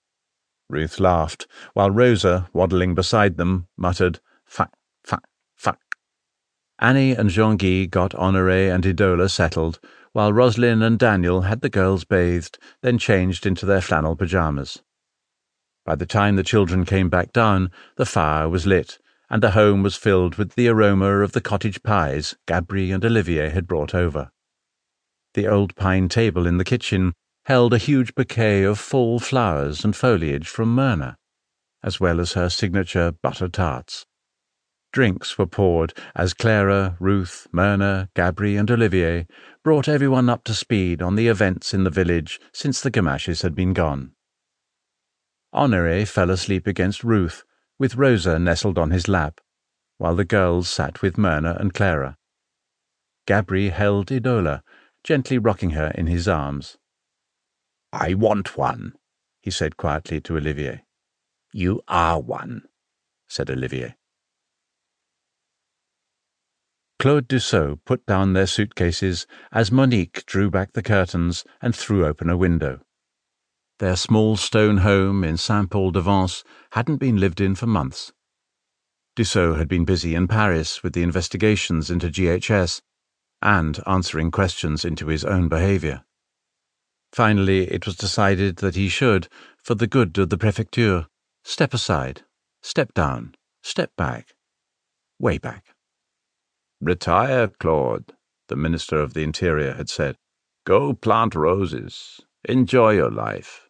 Ruth laughed, while Rosa, waddling beside them, muttered, "Fuck, fuck, fuck." Annie and Jean-Guy got Honoré and Idola settled, while Roslyn and Daniel had the girls bathed, then changed into their flannel pyjamas. By the time the children came back down, the fire was lit, and the home was filled with the aroma of the cottage pies Gabri and Olivier had brought over. The old pine table in the kitchen held a huge bouquet of fall flowers and foliage from Myrna, as well as her signature butter tarts. Drinks were poured as Clara, Ruth, Myrna, Gabri and Olivier brought everyone up to speed on the events in the village since the Gamaches had been gone. Honoré fell asleep against Ruth, with Rosa nestled on his lap, while the girls sat with Myrna and Clara. Gabri held Idola, gently rocking her in his arms. "I want one," he said quietly to Olivier. "You are one," said Olivier. Claude Dussault put down their suitcases as Monique drew back the curtains and threw open a window. Their small stone home in Saint-Paul-de-Vence hadn't been lived in for months. Dussault had been busy in Paris with the investigations into G H S and answering questions into his own behaviour. Finally, it was decided that he should, for the good of the Préfecture, step aside, Step down, step back, way back. "Retire, Claude," the Minister of the Interior had said. "Go plant roses. Enjoy your life."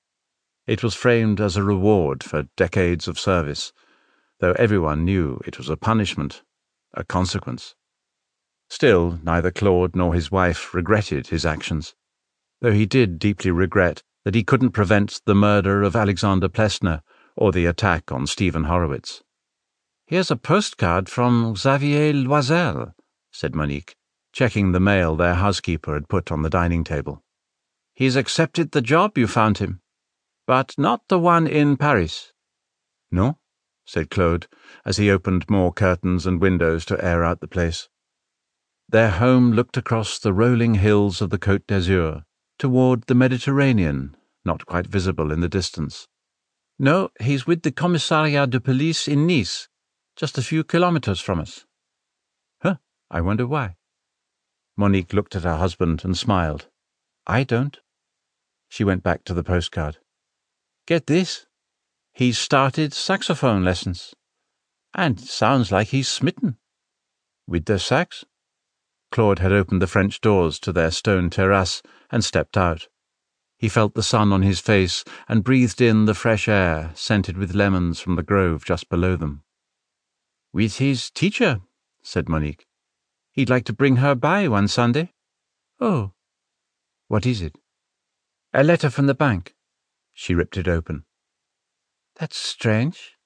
It was framed as a reward for decades of service, though everyone knew it was a punishment, a consequence. Still, neither Claude nor his wife regretted his actions, though he did deeply regret that he couldn't prevent the murder of Alexander Plessner or the attack on Stephen Horowitz. "Here's a postcard from Xavier Loisel," said Monique, checking the mail their housekeeper had put on the dining table. "He's accepted the job you found him, but not the one in Paris." "No?" said Claude, as he opened more curtains and windows to air out the place. Their home looked across the rolling hills of the Côte d'Azur, toward the Mediterranean, not quite visible in the distance. "No, he's with the Commissariat de Police in Nice, just a few kilometers from us." "Huh, I wonder why." Monique looked at her husband and smiled. "I don't." She went back to the postcard. "Get this. He's started saxophone lessons. And sounds like he's smitten." "With the sax?" Claude had opened the French doors to their stone terrace and stepped out. He felt the sun on his face and breathed in the fresh air, scented with lemons from the grove just below them. "With his teacher," said Monique. "He'd like to bring her by one Sunday." "Oh. What is it?" "A letter from the bank." She ripped it open. "That's strange."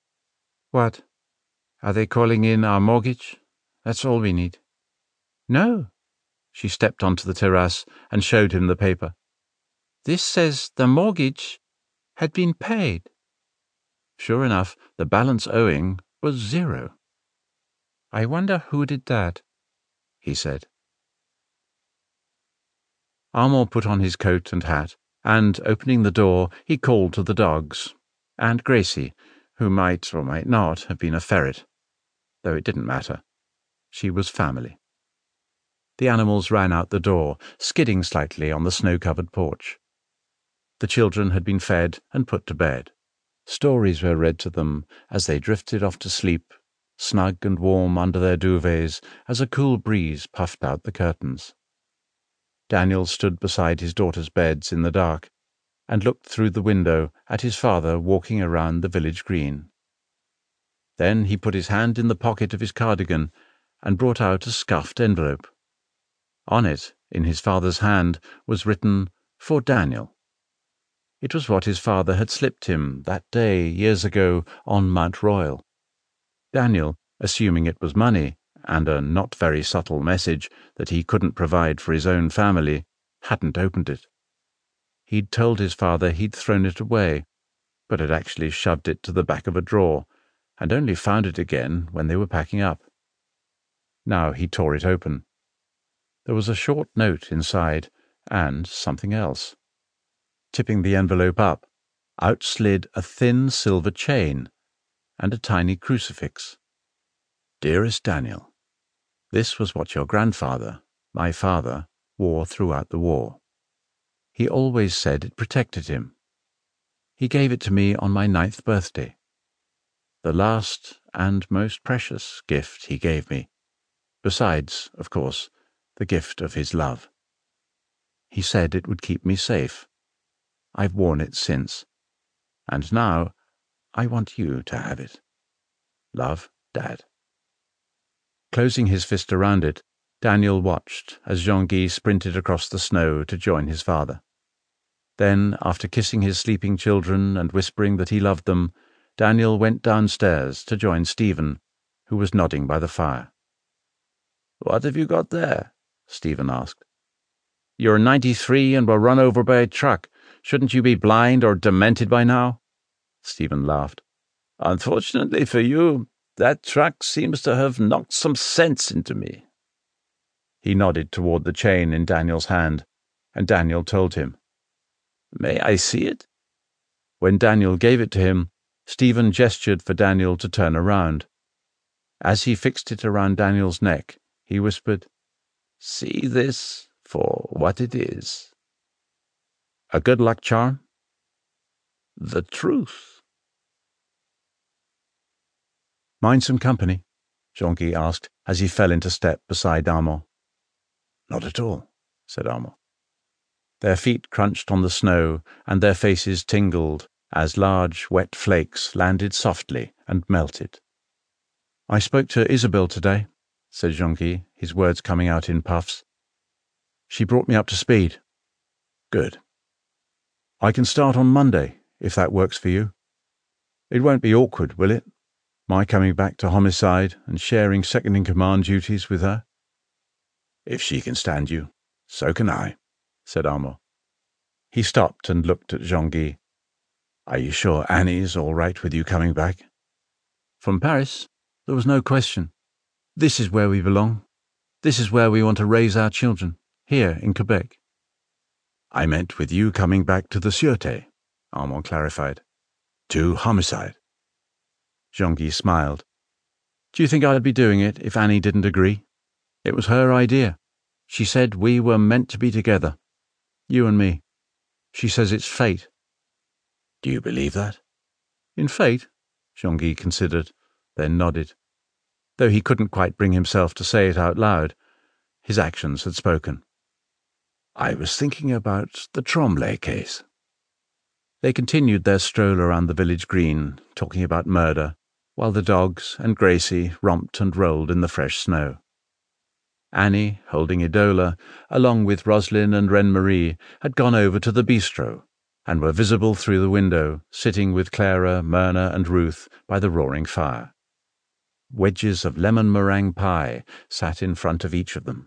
"What? Are they calling in our mortgage? That's all we need." "No." She stepped onto the terrace and showed him the paper. "This says the mortgage had been paid." Sure enough, the balance owing was zero. "I wonder who did that," he said. Armand put on his coat and hat, and, opening the door, he called to the dogs, and Gracie, who might or might not have been a ferret, though it didn't matter. She was family. The animals ran out the door, skidding slightly on the snow-covered porch. The children had been fed and put to bed. Stories were read to them as they drifted off to sleep, snug and warm under their duvets as a cool breeze puffed out the curtains. Daniel stood beside his daughter's beds in the dark and looked through the window at his father walking around the village green. Then he put his hand in the pocket of his cardigan and brought out a scuffed envelope. On it, in his father's hand, was written, "For Daniel." It was what his father had slipped him that day years ago on Mount Royal. Daniel, assuming it was money, and a not very subtle message that he couldn't provide for his own family, hadn't opened it. He'd told his father he'd thrown it away, but had actually shoved it to the back of a drawer, and only found it again when they were packing up. Now he tore it open. There was a short note inside, and something else. Tipping the envelope up, out slid a thin silver chain and a tiny crucifix. "Dearest Daniel, this was what your grandfather, my father, wore throughout the war. He always said it protected him. He gave it to me on my ninth birthday. The last and most precious gift he gave me, besides, of course, the gift of his love. He said it would keep me safe. I've worn it since, and now I want you to have it. Love, Dad." Closing his fist around it, Daniel watched as Jean-Guy sprinted across the snow to join his father. Then, after kissing his sleeping children and whispering that he loved them, Daniel went downstairs to join Stephen, who was nodding by the fire. "What have you got there?" Stephen asked. "You're ninety-three and were run over by a truck. Shouldn't you be blind or demented by now?" Stephen laughed. "Unfortunately for you, that truck seems to have knocked some sense into me." He nodded toward the chain in Daniel's hand, and Daniel told him. "May I see it?" When Daniel gave it to him, Stephen gestured for Daniel to turn around. As he fixed it around Daniel's neck, he whispered, "See this for what it is." "A good luck charm?" "The truth." Mind some company? Jean-Guy asked as he fell into step beside Armand. Not at all, said Armand. Their feet crunched on the snow and their faces tingled as large, wet flakes landed softly and melted. I spoke to Isabelle today, said Jean-Guy, his words coming out in puffs. She brought me up to speed. Good. I can start on Monday, if that works for you. It won't be awkward, will it? My coming back to homicide and sharing second-in-command duties with her? If she can stand you, so can I, said Armand. He stopped and looked at Jean-Guy. Are you sure Annie's all right with you coming back? From Paris? There was no question. This is where we belong. This is where we want to raise our children, here in Quebec. I meant with you coming back to the Sûreté, Armand clarified. To homicide. Jean-Guy smiled. Do you think I'd be doing it if Annie didn't agree? It was her idea. She said we were meant to be together. You and me. She says it's fate. Do you believe that? In fate? Jean-Guy considered, then nodded. Though he couldn't quite bring himself to say it out loud, his actions had spoken. I was thinking about the Tremblay case. They continued their stroll around the village green, talking about murder, while the dogs and Gracie romped and rolled in the fresh snow. Annie, holding Idola, along with Roslyn and Reine-Marie, had gone over to the bistro, and were visible through the window, sitting with Clara, Myrna, and Ruth by the roaring fire. Wedges of lemon meringue pie sat in front of each of them.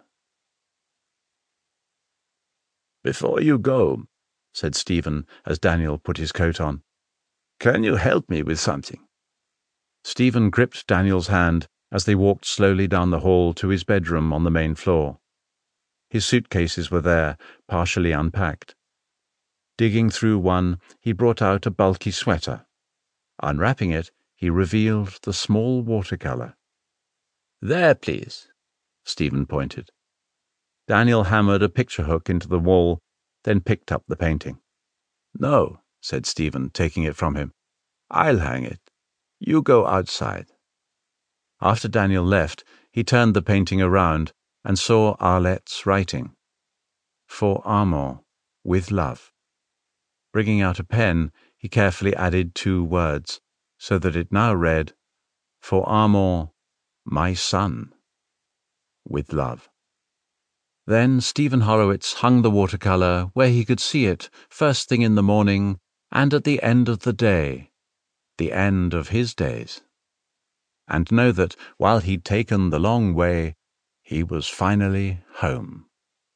Before you go, said Stephen as Daniel put his coat on, can you help me with something? Stephen gripped Daniel's hand as they walked slowly down the hall to his bedroom on the main floor. His suitcases were there, partially unpacked. Digging through one, he brought out a bulky sweater. Unwrapping it, he revealed the small watercolour. There, please, Stephen pointed. Daniel hammered a picture hook into the wall, then picked up the painting. No, said Stephen, taking it from him. I'll hang it. You go outside. After Daniel left, he turned the painting around and saw Arlette's writing. For Armand, with love. Bringing out a pen, he carefully added two words, so that it now read, For Armand, my son, with love. Then Stephen Horowitz hung the watercolour where he could see it first thing in the morning and at the end of the day, the end of his days. And know that while he'd taken the long way, he was finally home.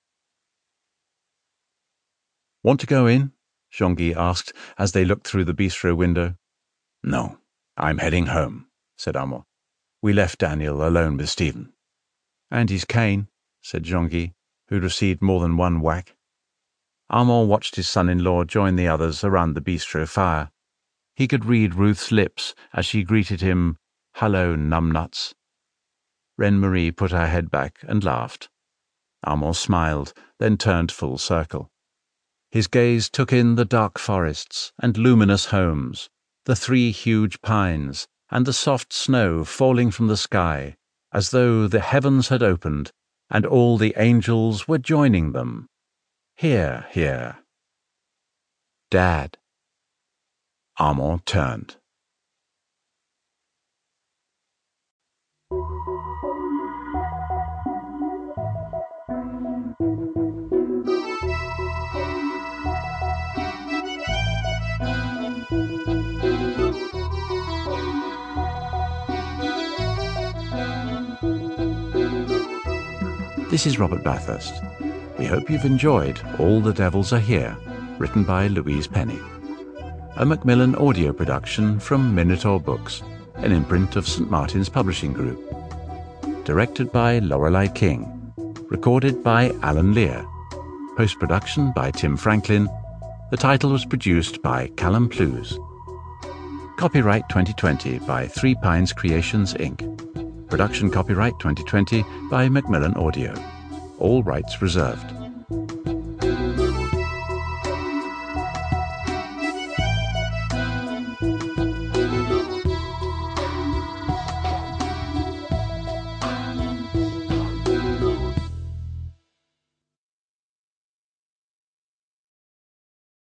Want to go in? Jean-Guy asked as they looked through the bistro window. No, I'm heading home, said Armand. We left Daniel alone with Stephen. And his cane, said Jean-Guy, who'd received more than one whack. Armand watched his son-in-law join the others around the bistro fire. He could read Ruth's lips as she greeted him, Hello, numbnuts. Reine-Marie put her head back and laughed. Armand smiled, then turned full circle. His gaze took in the dark forests and luminous homes, the three huge pines, and the soft snow falling from the sky, as though the heavens had opened, and all the angels were joining them. Here, here. Dad. Armand turned. This is Robert Bathurst. We hope you've enjoyed All the Devils Are Here, written by Louise Penny. A Macmillan audio production from Minotaur Books, an imprint of Saint Martin's Publishing Group. Directed by Lorelei King. Recorded by Alan Lear. Post-production by Tim Franklin. The title was produced by Callum Plews. Copyright twenty twenty by Three Pines Creations, Incorporated. Production copyright twenty twenty by Macmillan Audio. All rights reserved.